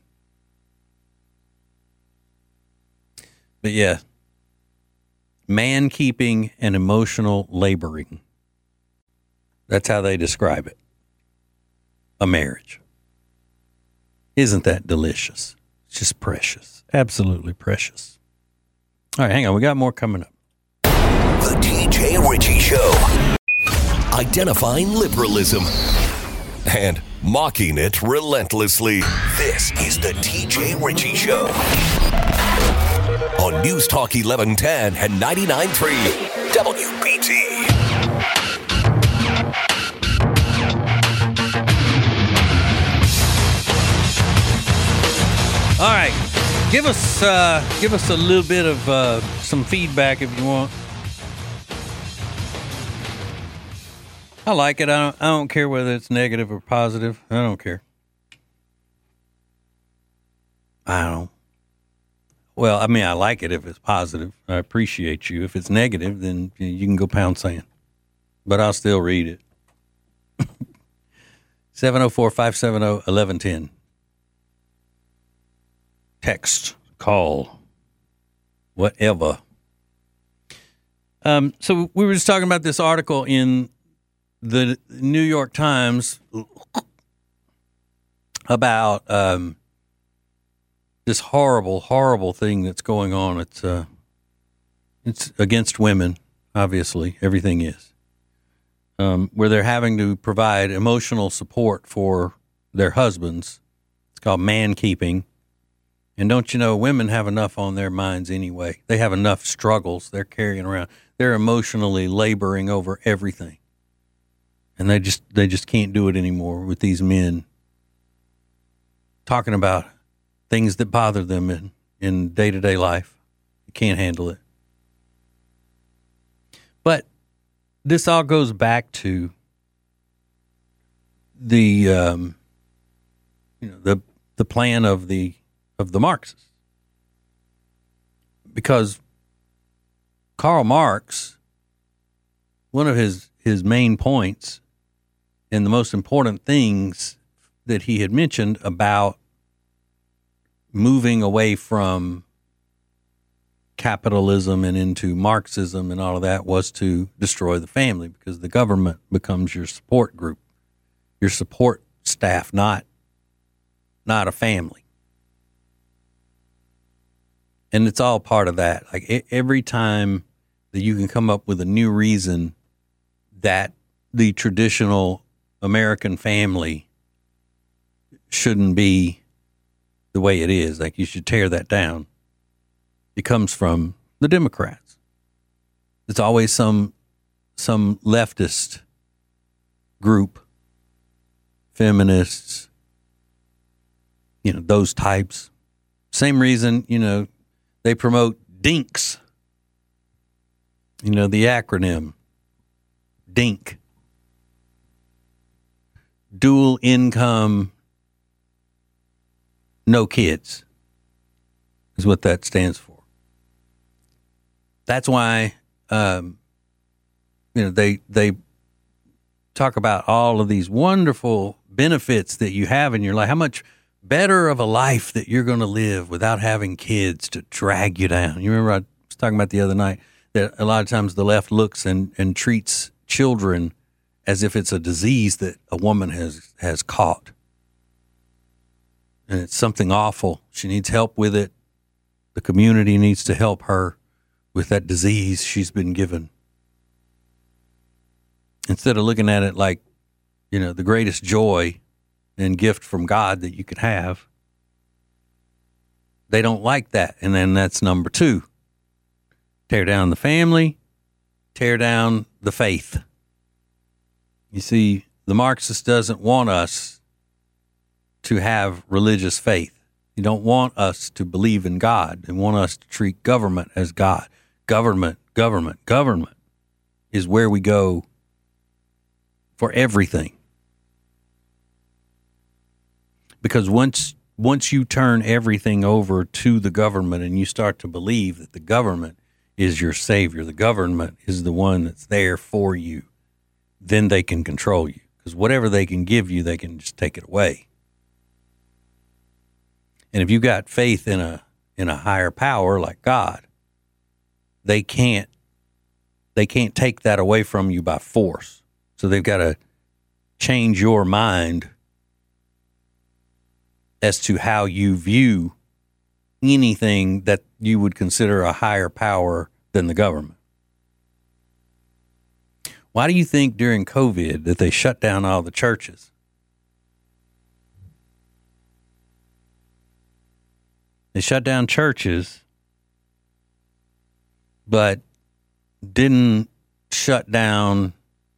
But yeah, man keeping and emotional laboring. That's how they describe it. A marriage. Isn't that delicious? It's just precious. Absolutely precious. All right, hang on. We got more coming up. The T J Ritchie Show. Identifying liberalism and mocking it relentlessly. This is the T J Ritchie Show. On News Talk eleven ten and ninety-nine point three W B T. All right, give us uh, give us a little bit of uh, some feedback if you want. I like it. I don't, I don't care whether it's negative or positive. I don't care. I don't. Well, I mean, I like it if it's positive. I appreciate you. If it's negative, then you can go pound sand. But I'll still read it. seven oh four, five seven oh, eleven ten. Text, call, whatever. Um, so we were just talking about this article in the New York Times about um, this horrible, horrible thing that's going on. It's uh, it's against women, obviously. Everything is. Um, where they're having to provide emotional support for their husbands. It's called man keeping. And don't you know, women have enough on their minds anyway. They have enough struggles they're carrying around. They're emotionally laboring over everything. And they just they just can't do it anymore with these men talking about things that bother them in, in day-to-day life. They can't handle it. But this all goes back to the um, you know, the the plan of the of the Marxists. Because Karl Marx, one of his, his main points and the most important things that he had mentioned about moving away from capitalism and into Marxism and all of that was to destroy the family, because the government becomes your support group, your support staff, not, not a family. And it's all part of that. Like every time that you can come up with a new reason that the traditional American family shouldn't be the way it is, like you should tear that down, it comes from the Democrats. It's always some some leftist group, feminists, you know, those types. Same reason, you know, they promote dinks You know, the acronym, DINK. Dual income, no kids, is what that stands for. That's why, um, you know, they they talk about all of these wonderful benefits that you have in your life. How much better of a life that you're going to live without having kids to drag you down. You remember I was talking about the other night that a lot of times the left looks and, and treats children as if it's a disease that a woman has, has caught. And it's something awful. She needs help with it. The community needs to help her with that disease she's been given. Instead of looking at it like, you know, the greatest joy and gift from God that you could have, they don't like that. And then that's number two. Tear down the family, tear down the faith. You see, the Marxist doesn't want us to have religious faith. You don't want us to believe in God. They want us to treat government as God. Government, government, government is where we go for everything. Because once once you turn everything over to the government and you start to believe that the government is your savior, the government is the one that's there for you, then they can control you. Because whatever they can give you, they can just take it away. And if you got faith in a in a higher power like God, they can't they can't take that away from you by force. So they've got to change your mind as to how you view anything that you would consider a higher power than the government. Why do you think during COVID that they shut down all the churches? They shut down churches, but didn't shut down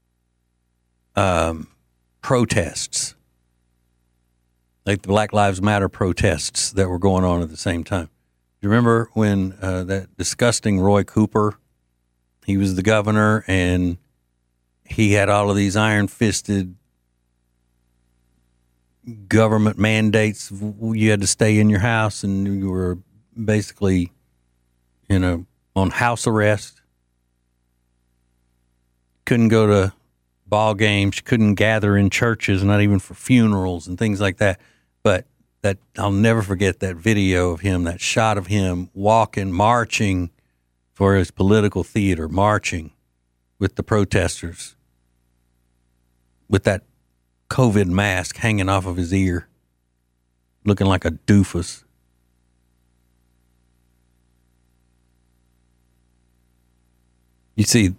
um, protests, like the Black Lives Matter protests that were going on at the same time. Do you remember when uh, that disgusting Roy Cooper, he was the governor, and he had all of these iron-fisted government mandates. You had to stay in your house, and you were basically, you know, on house arrest. Couldn't go to ball games, couldn't gather in churches, not even for funerals and things like that. But that I'll never forget that video of him, that shot of him walking, marching for his political theater, marching with the protesters, with that COVID mask hanging off of his ear, looking like a doofus. You see,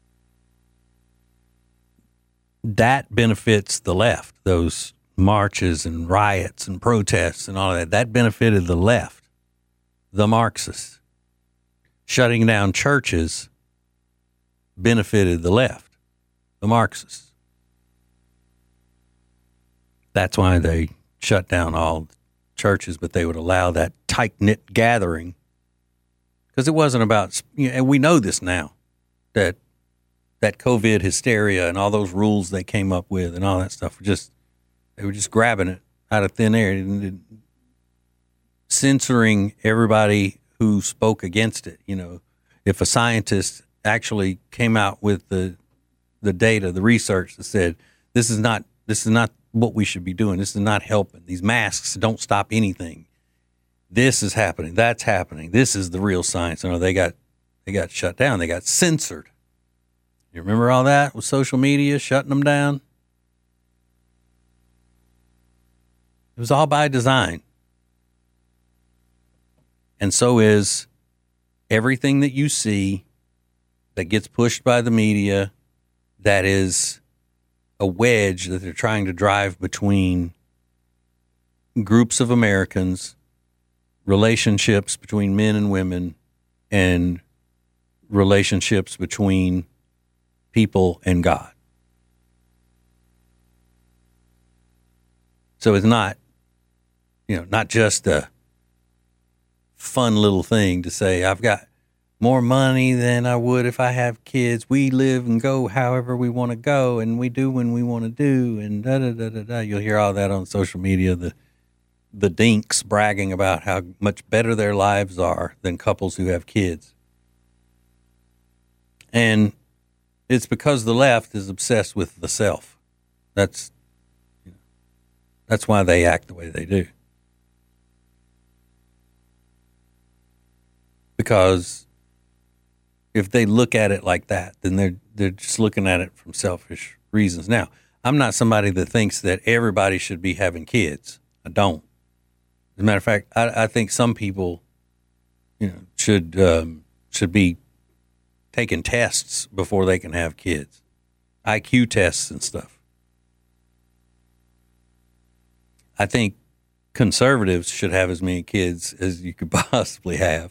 that benefits the left, those marches and riots and protests and all of that. That benefited the left, the Marxists. Shutting down churches benefited the left, the Marxists. That's why they shut down all churches, but they would allow that tight-knit gathering. Because it wasn't about, you know, and we know this now, that that COVID hysteria and all those rules they came up with and all that stuff were just, they were just grabbing it out of thin air and censoring everybody who spoke against it. You know, if a scientist actually came out with the the data, the research that said this is not this is not what we should be doing. This is not helping. These masks don't stop anything. This is happening. That's happening. This is the real science. You know, they got they got shut down. They got censored. You remember all that with social media shutting them down? It was all by design. And so is everything that you see that gets pushed by the media that is a wedge that they're trying to drive between groups of Americans, relationships between men and women, and relationships between people and God. So it's not, you know, not just a fun little thing to say, I've got more money than I would if I have kids. We live and go however we want to go, and we do when we want to do, and da da da da da. You'll hear all that on social media. The the dinks bragging about how much better their lives are than couples who have kids, and it's because the left is obsessed with the self. That's you know, that's why they act the way they do. Because if they look at it like that, then they're they're just looking at it from selfish reasons. Now, I'm not somebody that thinks that everybody should be having kids. I don't. As a matter of fact, I, I think some people, you know, should um, should be taking tests before they can have kids, I Q tests and stuff. I think conservatives should have as many kids as you could possibly have.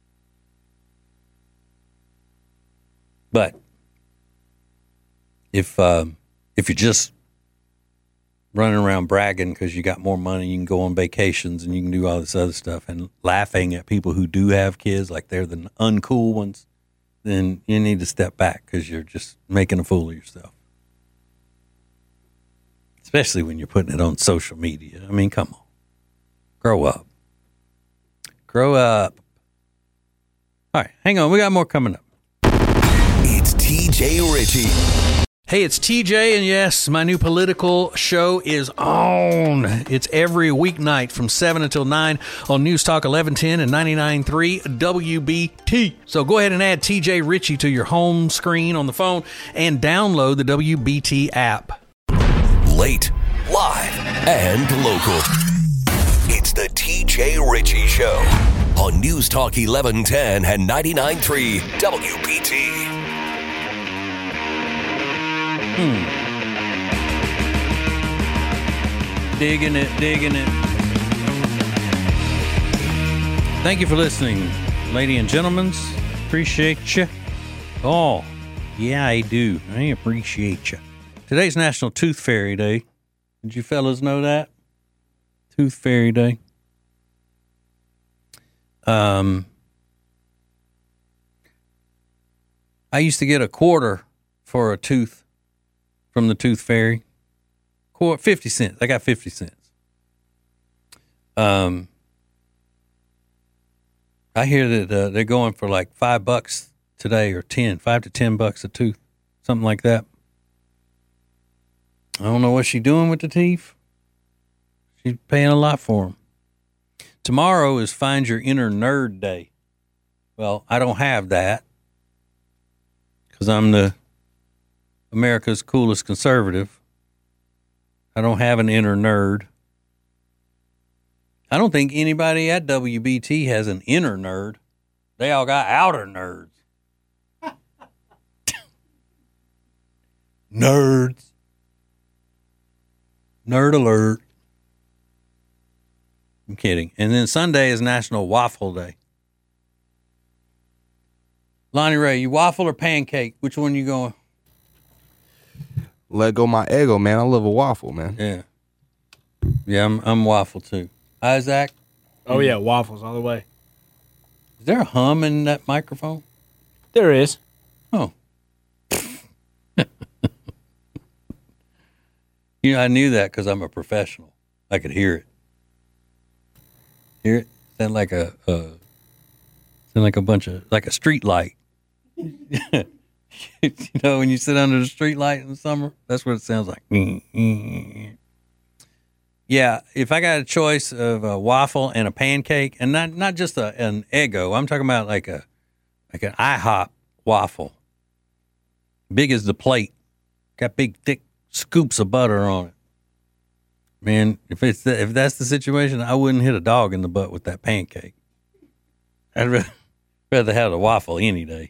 But if um, if you're just running around bragging because you got more money, you can go on vacations and you can do all this other stuff, and laughing at people who do have kids like they're the uncool ones, then you need to step back because you're just making a fool of yourself. Especially when you're putting it on social media. I mean, come on. Grow up. Grow up. All right, hang on. We got more coming up. It's T J Ritchie. Hey, it's T J, and yes, my new political show is on. It's every weeknight from seven until nine on News Talk eleven ten and ninety-nine point three W B T. So go ahead and add T J Ritchie to your home screen on the phone and download the W B T app. Late, live, and local. It's the T J Ritchie Show on News Talk eleven ten and ninety-nine point three W B T. Hmm. Digging it, digging it. Thank you for listening, ladies and gentlemen. Appreciate you. Oh, yeah, I do. I appreciate you. Today's National Tooth Fairy Day. Did you fellas know that? Tooth Fairy Day. Um, I used to get a quarter for a tooth from the Tooth Fairy. Quarter, fifty cents. I got fifty cents. Um, I hear that uh, they're going for like five bucks today, or ten, five to ten bucks a tooth, something like that. I don't know what she's doing with the teeth. She's paying a lot for them. Tomorrow is Find Your Inner Nerd Day. Well, I don't have that because I'm the America's coolest conservative. I don't have an inner nerd. I don't think anybody at W B T has an inner nerd. They all got outer nerds. Nerds. Nerd alert. I'm kidding. And then Sunday is National Waffle Day. Lonnie Ray, you waffle or pancake? Which one you going? Let go my ego, man. I love a waffle, man. Yeah. Yeah, I'm I'm waffle too. Isaac? Oh, yeah, waffles all the way. Is there a hum in that microphone? There is. Oh. You know, I knew that because I'm a professional. I could hear it. Hear it? Sound like a, uh, sound like a bunch of, like a street light. You know, when you sit under the street light in the summer, that's what it sounds like. Yeah, if I got a choice of a waffle and a pancake, and not not just a, an Eggo, I'm talking about like a like an IHOP waffle, big as the plate, got big thick scoops of butter on it. Man, if it's the, if that's the situation, I wouldn't hit a dog in the butt with that pancake. I'd rather, rather have a waffle any day.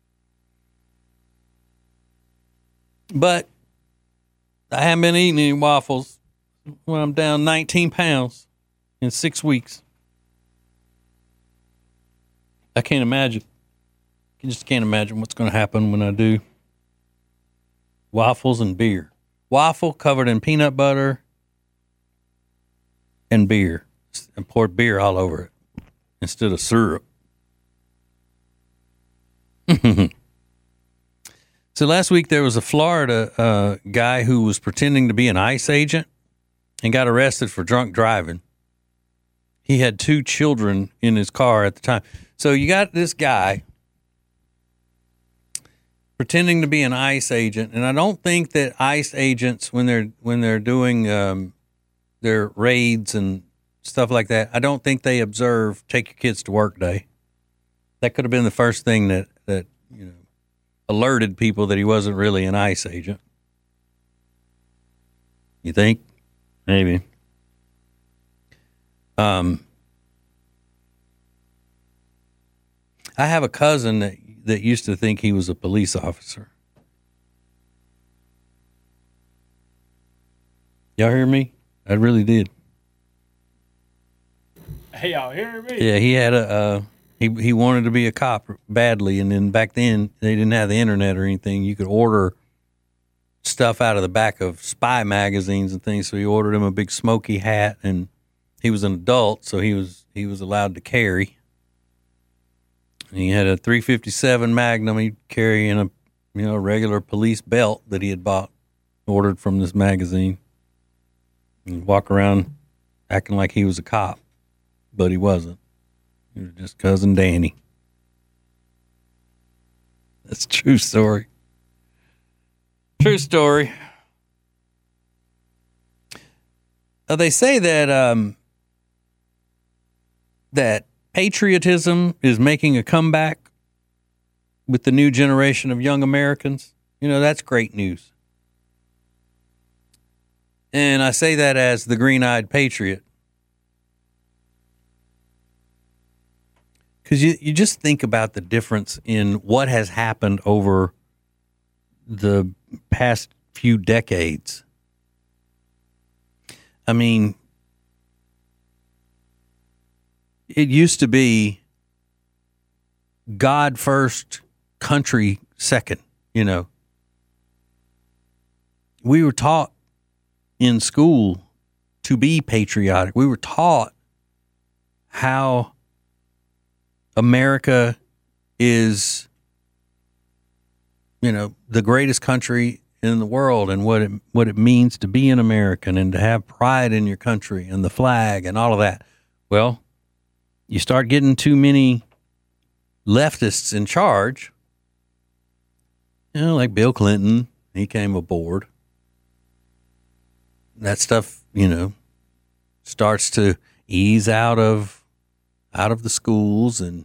But I haven't been eating any waffles when I'm down nineteen pounds in six weeks. I can't imagine. I just can't imagine what's going to happen when I do. Waffles and beer. Waffle covered in peanut butter and beer. And poured beer all over it instead of syrup. So last week there was a Florida uh, guy who was pretending to be an ICE agent and got arrested for drunk driving. He had two children in his car at the time. So you got this guy pretending to be an ICE agent, and I don't think that ICE agents, when they're when they're doing um, their raids and stuff like that, I don't think they observe "Take your kids to work" day. That could have been the first thing that that you know alerted people that he wasn't really an ICE agent. You think? Maybe. Um, I have a cousin that that used to think he was a police officer. Y'all hear me? I really did. Hey, y'all hear me? Yeah, he had a uh, he he wanted to be a cop badly, and then back then they didn't have the internet or anything. You could order stuff out of the back of spy magazines and things. So he ordered him a big smoky hat, and he was an adult, so he was he was allowed to carry. And he had a three fifty-seven Magnum he'd carry in a you know regular police belt that he had bought, ordered from this magazine, and walk around acting like he was a cop, but he wasn't. He was just Cousin Danny. That's a true story. True story. Now, they say that um, that patriotism is making a comeback with the new generation of young Americans. You know, that's great news. And I say that as the green-eyed patriot. Because you, you just think about the difference in what has happened over the past few decades. I mean, it used to be God first, country second, you know. We were taught in school to be patriotic. We were taught how America is, you know, the greatest country in the world, and what it what it means to be an American and to have pride in your country and the flag and all of that. Well, you start getting too many leftists in charge, you know, like Bill Clinton. He came aboard. That stuff, you know, starts to ease out of out of the schools, and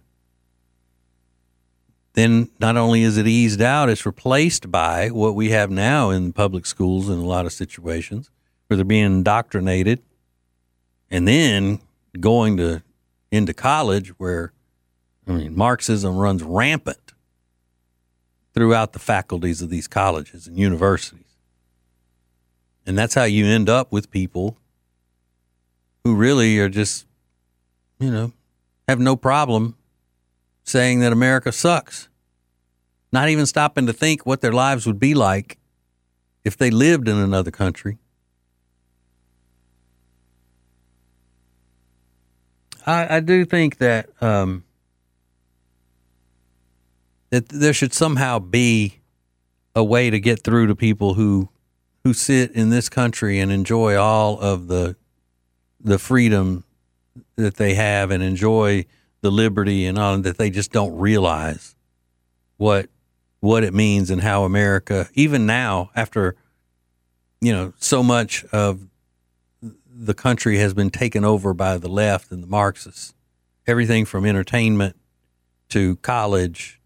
then not only is it eased out, it's replaced by what we have now in public schools in a lot of situations where they're being indoctrinated, and then going to into college where, I mean, Marxism runs rampant throughout the faculties of these colleges and universities. And that's how you end up with people who really are just, you know, have no problem saying that America sucks. Not even stopping to think what their lives would be like if they lived in another country. I, I do think that um, that there should somehow be a way to get through to people who who sit in this country and enjoy all of the the freedom that they have and enjoy the liberty and all, that they just don't realize what what it means and how America, even now, after, you know, so much of the country has been taken over by the left and the Marxists, everything from entertainment to college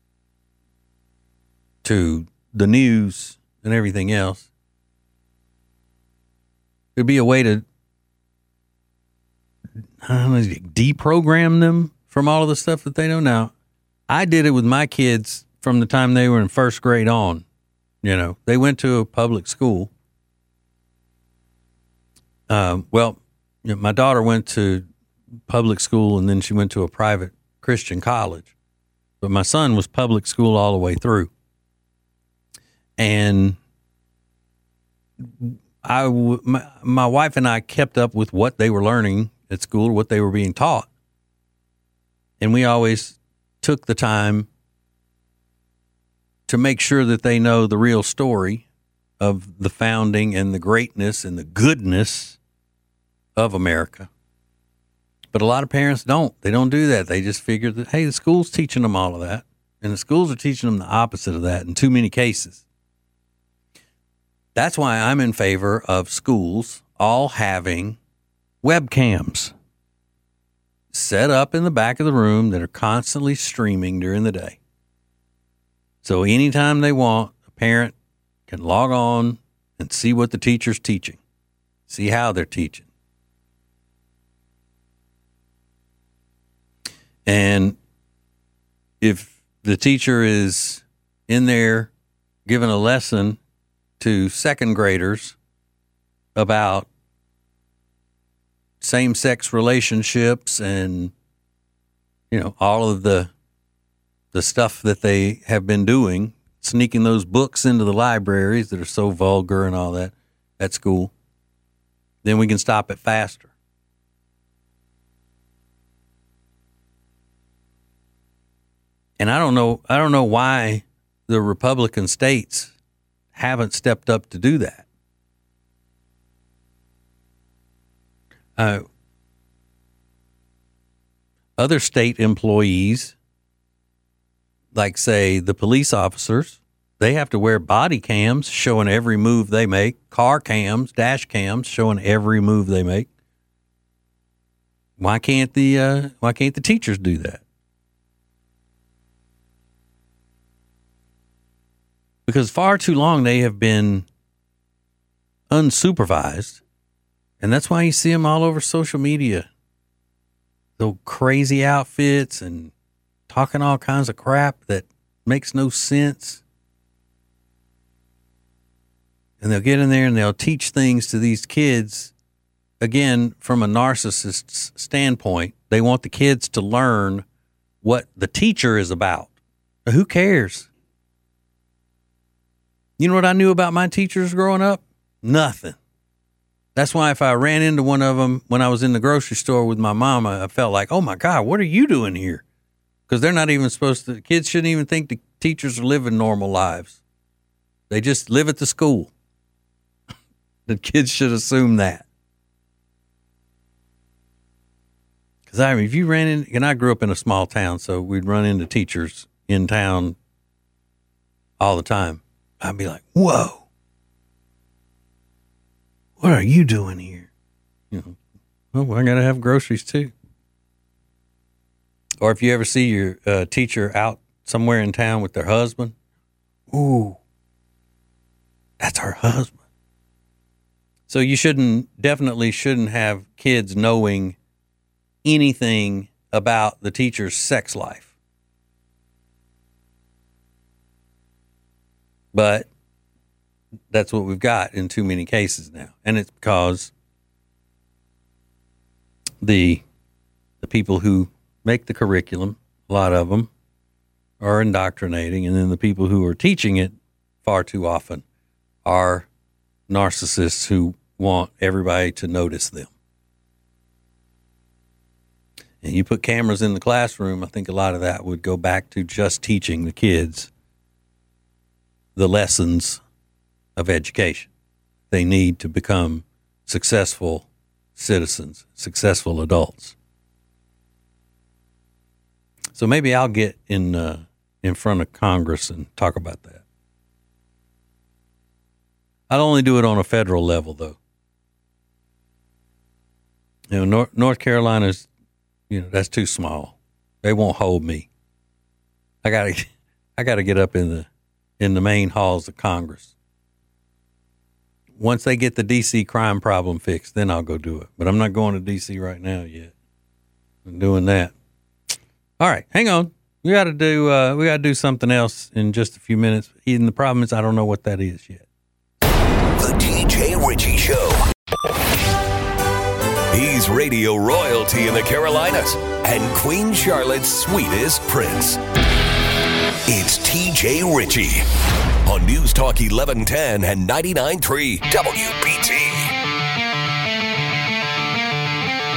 to the news and everything else. There'd be a way to, I don't know, deprogram them from all of the stuff that they know now. I did it with my kids from the time they were in first grade on. You know, they went to a public school. Um, well, you know, my daughter went to public school and then she went to a private Christian college. But my son was public school all the way through. And I, my, my wife and I kept up with what they were learning at school, what they were being taught. And we always took the time to make sure that they know the real story of the founding and the greatness and the goodness of America. But a lot of parents don't. They don't do that. They just figure that, hey, the school's teaching them all of that. And the schools are teaching them the opposite of that in too many cases. That's why I'm in favor of schools all having webcams set up in the back of the room that are constantly streaming during the day. So anytime they want, a parent can log on and see what the teacher's teaching, see how they're teaching. And if the teacher is in there giving a lesson to second graders about same-sex relationships and, you know, all of the the stuff that they have been doing, sneaking those books into the libraries that are so vulgar and all that at school, then we can stop it faster. And I don't know, I don't know why the Republican states haven't stepped up to do that. Uh, other state employees, like, say, the police officers, they have to wear body cams showing every move they make, car cams, dash cams showing every move they make. Why can't the uh, why can't the teachers do that? Because far too long they have been unsupervised, and that's why you see them all over social media. Those crazy outfits and talking all kinds of crap that makes no sense. And they'll get in there and they'll teach things to these kids, again, from a narcissist's standpoint. They want the kids to learn what the teacher is about. Who cares? You know what I knew about my teachers growing up? Nothing. That's why if I ran into one of them when I was in the grocery store with my mama, I felt like, oh my God, what are you doing here? Because they're not even supposed to, kids shouldn't even think the teachers are living normal lives. They just live at the school. The kids should assume that. Because I mean, if you ran in, and I grew up in a small town, so we'd run into teachers in town all the time. I'd be like, whoa, what are you doing here? You know, oh, I got to have groceries too. Or if you ever see your uh, teacher out somewhere in town with their husband, ooh, that's her husband. So you shouldn't, definitely shouldn't have kids knowing anything about the teacher's sex life. But that's what we've got in too many cases now. And it's because the the people who make the curriculum, a lot of them, are indoctrinating. And then the people who are teaching it far too often are narcissists who want everybody to notice them. And you put cameras in the classroom, I think a lot of that would go back to just teaching the kids the lessons of education they need to become successful citizens, successful adults. So maybe I'll get in uh, in front of Congress and talk about that. I'll only do it on a federal level, though. You know, North, North Carolina's, you know, that's too small. They won't hold me. I gotta, I gotta get up in the in the main halls of Congress. Once they get the D C crime problem fixed, then I'll go do it. But I'm not going to D C right now yet. I'm doing that. All right, hang on. We got to do uh, we got to do something else in just a few minutes. Even the problem is I don't know what that is yet. The T J Ritchie Show. He's radio royalty in the Carolinas and Queen Charlotte's sweetest prince. It's T J Ritchie on News Talk eleven ten and ninety-nine point three W B T.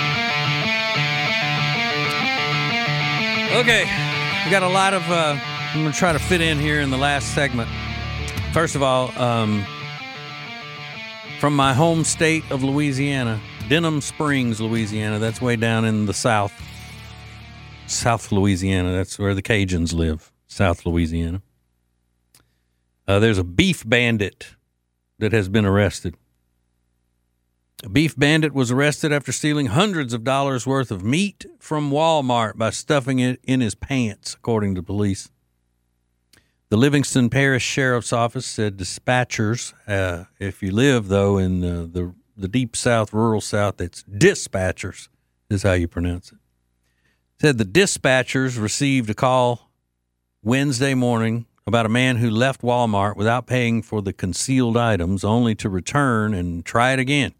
Okay, we got a lot of uh, I'm going to try to fit in here in the last segment. First of all, um, from my home state of Louisiana, Denham Springs, Louisiana. That's way down in the south. South Louisiana. That's where the Cajuns live. South Louisiana. Uh, there's a beef bandit that has been arrested. A beef bandit was arrested after stealing hundreds of dollars worth of meat from Walmart by stuffing it in his pants, according to police. The Livingston Parish Sheriff's Office said dispatchers, uh, if you live, though, in uh, the, the deep south, rural south, it's dispatchers is how you pronounce it. Said the dispatchers received a call Wednesday morning about a man who left Walmart without paying for the concealed items, only to return and try it again.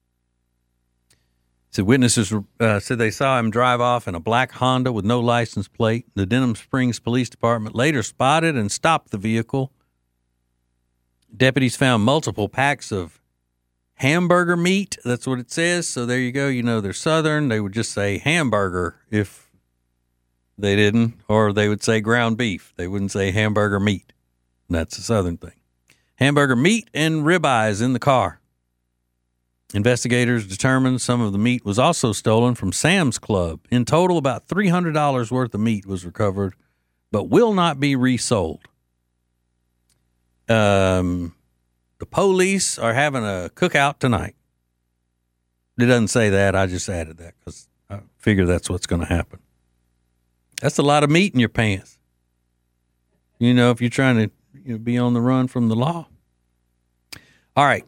Said witnesses uh, said they saw him drive off in a black Honda with no license plate. The Denham Springs Police Department later spotted and stopped the vehicle. Deputies found multiple packs of hamburger meat. That's what it says. So there you go. You know, they're Southern. They would just say hamburger if they didn't, or they would say ground beef. They wouldn't say hamburger meat. That's a Southern thing. Hamburger meat and ribeyes in the car. Investigators determined some of the meat was also stolen from Sam's Club. In total, about three hundred dollars worth of meat was recovered, but will not be resold. Um, the police are having a cookout tonight. It doesn't say that. I just added that because I figure that's what's going to happen. That's a lot of meat in your pants. You know, if you're trying to you know, be on the run from the law. All right.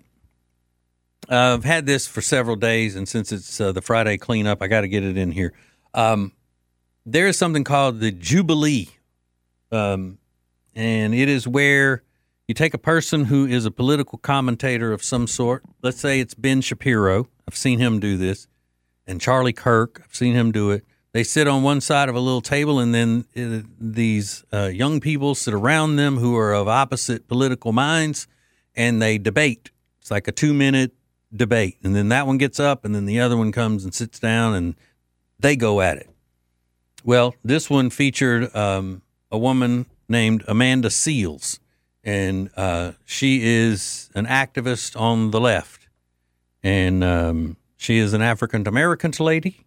Uh, I've had this for several days, and since it's uh, the Friday cleanup, I got to get it in here. Um, there is something called the Jubilee, um, and it is where you take a person who is a political commentator of some sort. Let's say it's Ben Shapiro. I've seen him do this, and Charlie Kirk. I've seen him do it. They sit on one side of a little table, and then uh, these uh, young people sit around them who are of opposite political minds, and they debate. It's like a two-minute debate, and then that one gets up, and then the other one comes and sits down, and they go at it. Well, this one featured um, a woman named Amanda Seales, and uh, she is an activist on the left, and um, she is an African-American lady,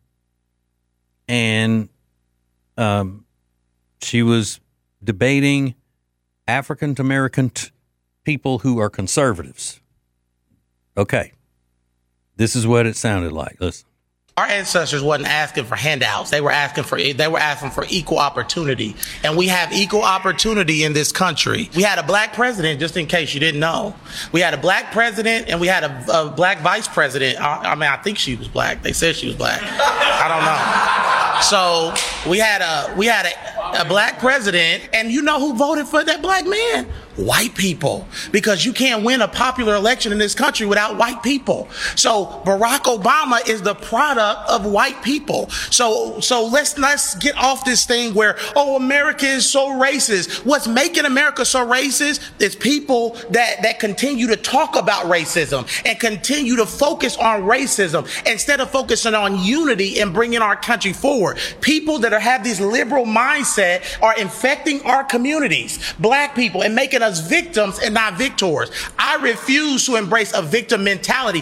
and um, she was debating African-American t- people who are conservatives. Okay. This is what it sounded like. Listen. Our ancestors wasn't asking for handouts. They were asking for they were asking for equal opportunity. And we have equal opportunity in this country. We had a black president, just in case you didn't know. We had a black president and we had a, a black vice president. I, I mean, I think she was black. They said she was black. I don't know. So we had a we had a, a black president, and you know who voted for that black man? White people, because you can't win a popular election in this country without white people. So Barack Obama is the product of white people. So so let's let's get off this thing where, oh, America is so racist. What's making America so racist is people that that continue to talk about racism and continue to focus on racism instead of focusing on unity and bringing our country forward. People that are, have this liberal mindset are infecting our communities, black people, and making us victims and not victors. I refuse to embrace a victim mentality.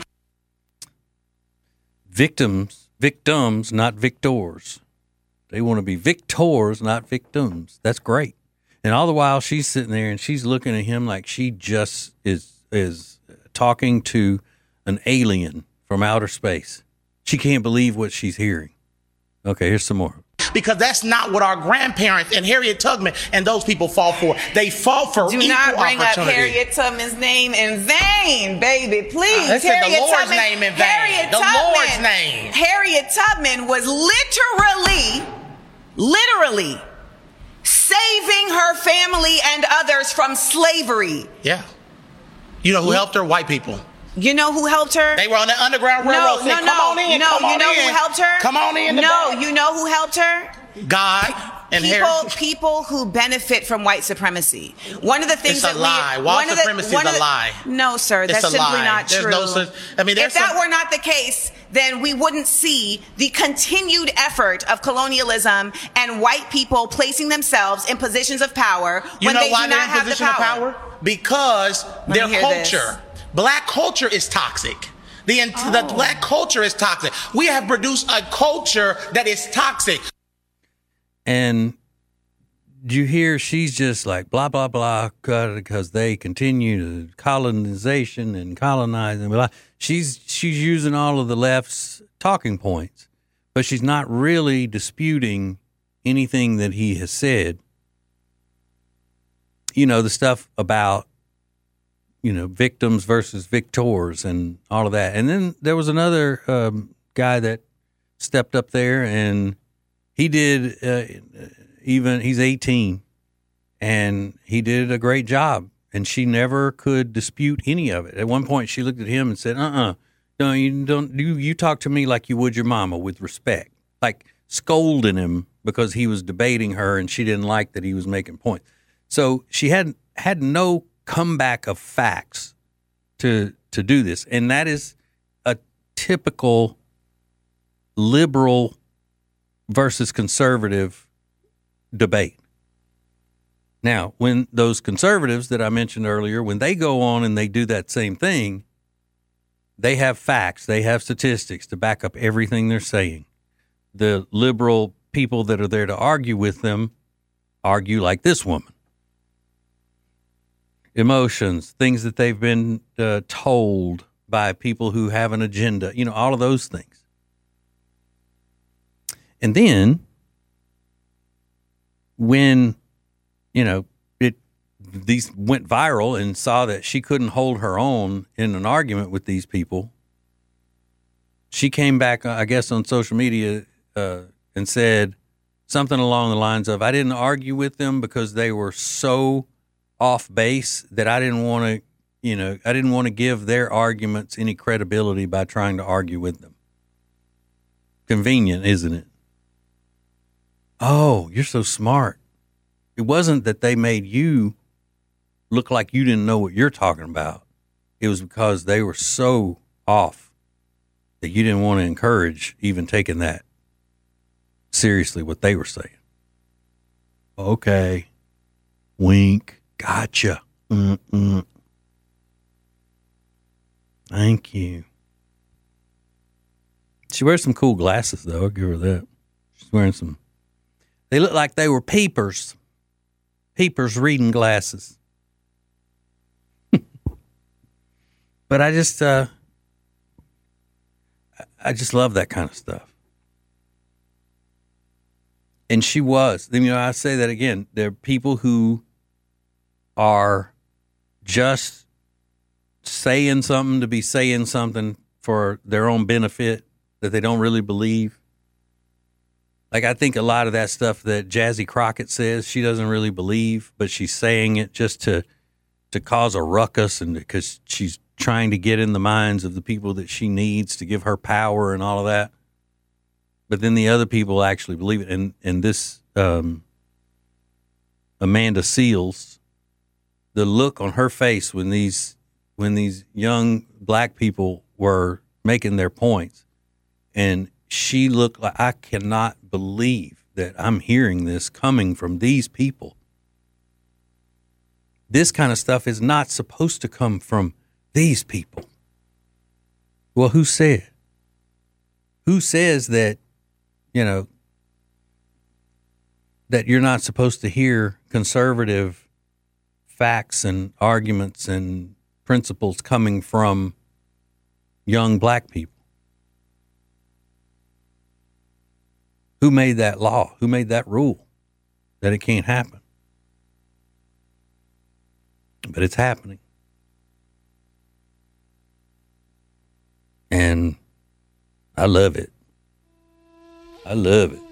Victims, victims, not victors. They want to be victors, not victims. That's great. And all the while she's sitting there and she's looking at him like she just is is talking to an alien from outer space. She can't believe what she's hearing. Okay, here's some more. Because that's not what our grandparents and Harriet Tubman and those people fought for. They fought for Do equal not bring up opportunity. Harriet Tubman's name in vain, baby. Please. Uh, Harriet the Lord's Tubman, name in vain. Harriet the Tubman, Lord's name. Harriet Tubman was literally, literally saving her family and others from slavery. Yeah. You know who helped her? White people. You know who helped her? They were on the Underground Railroad. No, saying, no, come no, on in, no. come You on know in. who helped her? Come on in. No, the you know who helped her? God and people, Harriet. people who benefit from white supremacy. One of the things It's that a lie. we, White one of the- supremacy is one a of the- lie. No, sir, It's that's a simply lie. not There's true. no such- I mean, there's if that some- were not the case, then we wouldn't see the continued effort of colonialism and white people placing themselves in positions of power You when know they why do they're not in have the position of power. power? Because me their hear culture, black culture is toxic. The, Oh. the black culture is toxic. We have produced a culture that is toxic. And you hear she's just like blah, blah, blah, because they continue to colonization and colonizing. Blah. She's, she's using all of the left's talking points, but she's not really disputing anything that he has said. You know, the stuff about, you know, victims versus victors and all of that. And then there was another um, guy that stepped up there and he did, uh, even, he's eighteen and he did a great job and she never could dispute any of it. At one point she looked at him and said, uh-uh, no, you don't, you, you talk to me like you would your mama with respect, like scolding him because he was debating her and she didn't like that he was making points. So she had, had no comeback of facts to to do this, and that is a typical liberal versus conservative debate. Now, when those conservatives that I mentioned earlier, when they go on and they do that same thing, they have facts, they have statistics to back up everything they're saying. The liberal people that are there to argue with them argue like this woman. Emotions, things that they've been uh, told by people who have an agenda, you know, all of those things. And then when, you know, it these went viral and saw that she couldn't hold her own in an argument with these people, she came back, I guess, on social media uh, and said something along the lines of, I didn't argue with them because they were so off base that I didn't want to, you know, I didn't want to give their arguments any credibility by trying to argue with them. Convenient, isn't it? Oh, you're so smart. It wasn't that they made you look like you didn't know what you're talking about. It was because they were so off that you didn't want to encourage even taking that seriously, what they were saying. Okay. Wink. Gotcha. Mm-mm. Thank you. She wears some cool glasses, though. I'll give her that. She's wearing some. They look like they were peepers. Peepers reading glasses. But I just, uh, I just love that kind of stuff. And she was. You know, I say that again. There are people who are just saying something to be saying something for their own benefit that they don't really believe. Like, I think a lot of that stuff that Jazzy Crockett says, she doesn't really believe, but she's saying it just to to cause a ruckus and because she's trying to get in the minds of the people that she needs to give her power and all of that. But then the other people actually believe it. And, and this um, Amanda Seales, the look on her face when these when these young black people were making their points, and she looked like, I cannot believe that I'm hearing this coming from these people. This kind of stuff is not supposed to come from these people. Well, who said? Who says that, you know, that you're not supposed to hear conservative facts and arguments and principles coming from young black people? Who made that law? Who made that rule that it can't happen? But it's happening. And I love it. I love it.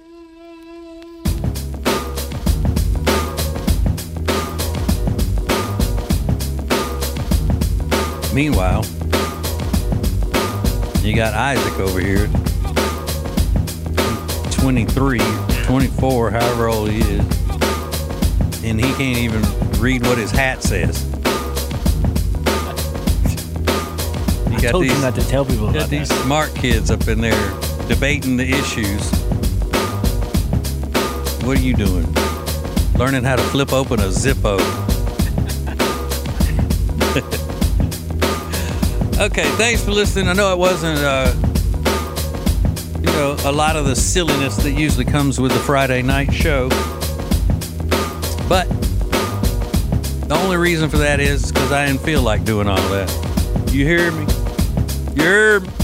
Meanwhile, you got Isaac over here, twenty-three, twenty-four, however old he is, and he can't even read what his hat says. I told you not to tell people got about these that. smart kids up in there debating the issues. What are you doing? Learning how to flip open a Zippo. Okay, thanks for listening. I know it wasn't, uh, you know, a lot of the silliness that usually comes with the Friday night show. But the only reason for that is because I didn't feel like doing all that. You hear me? You hear me?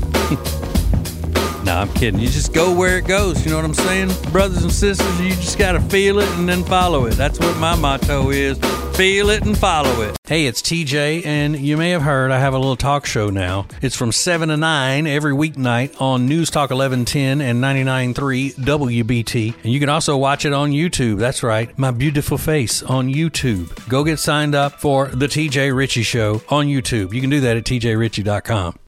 No, I'm kidding. You just go where it goes. You know what I'm saying? Brothers and sisters, you just got to feel it and then follow it. That's what my motto is. Feel it and follow it. Hey, it's T J, and you may have heard I have a little talk show now. It's from seven to nine every weeknight on News Talk eleven ten and ninety-nine point three W B T. And you can also watch it on YouTube. That's right, my beautiful face on YouTube. Go get signed up for The T J Ritchie Show on YouTube. You can do that at T J Ritchie dot com.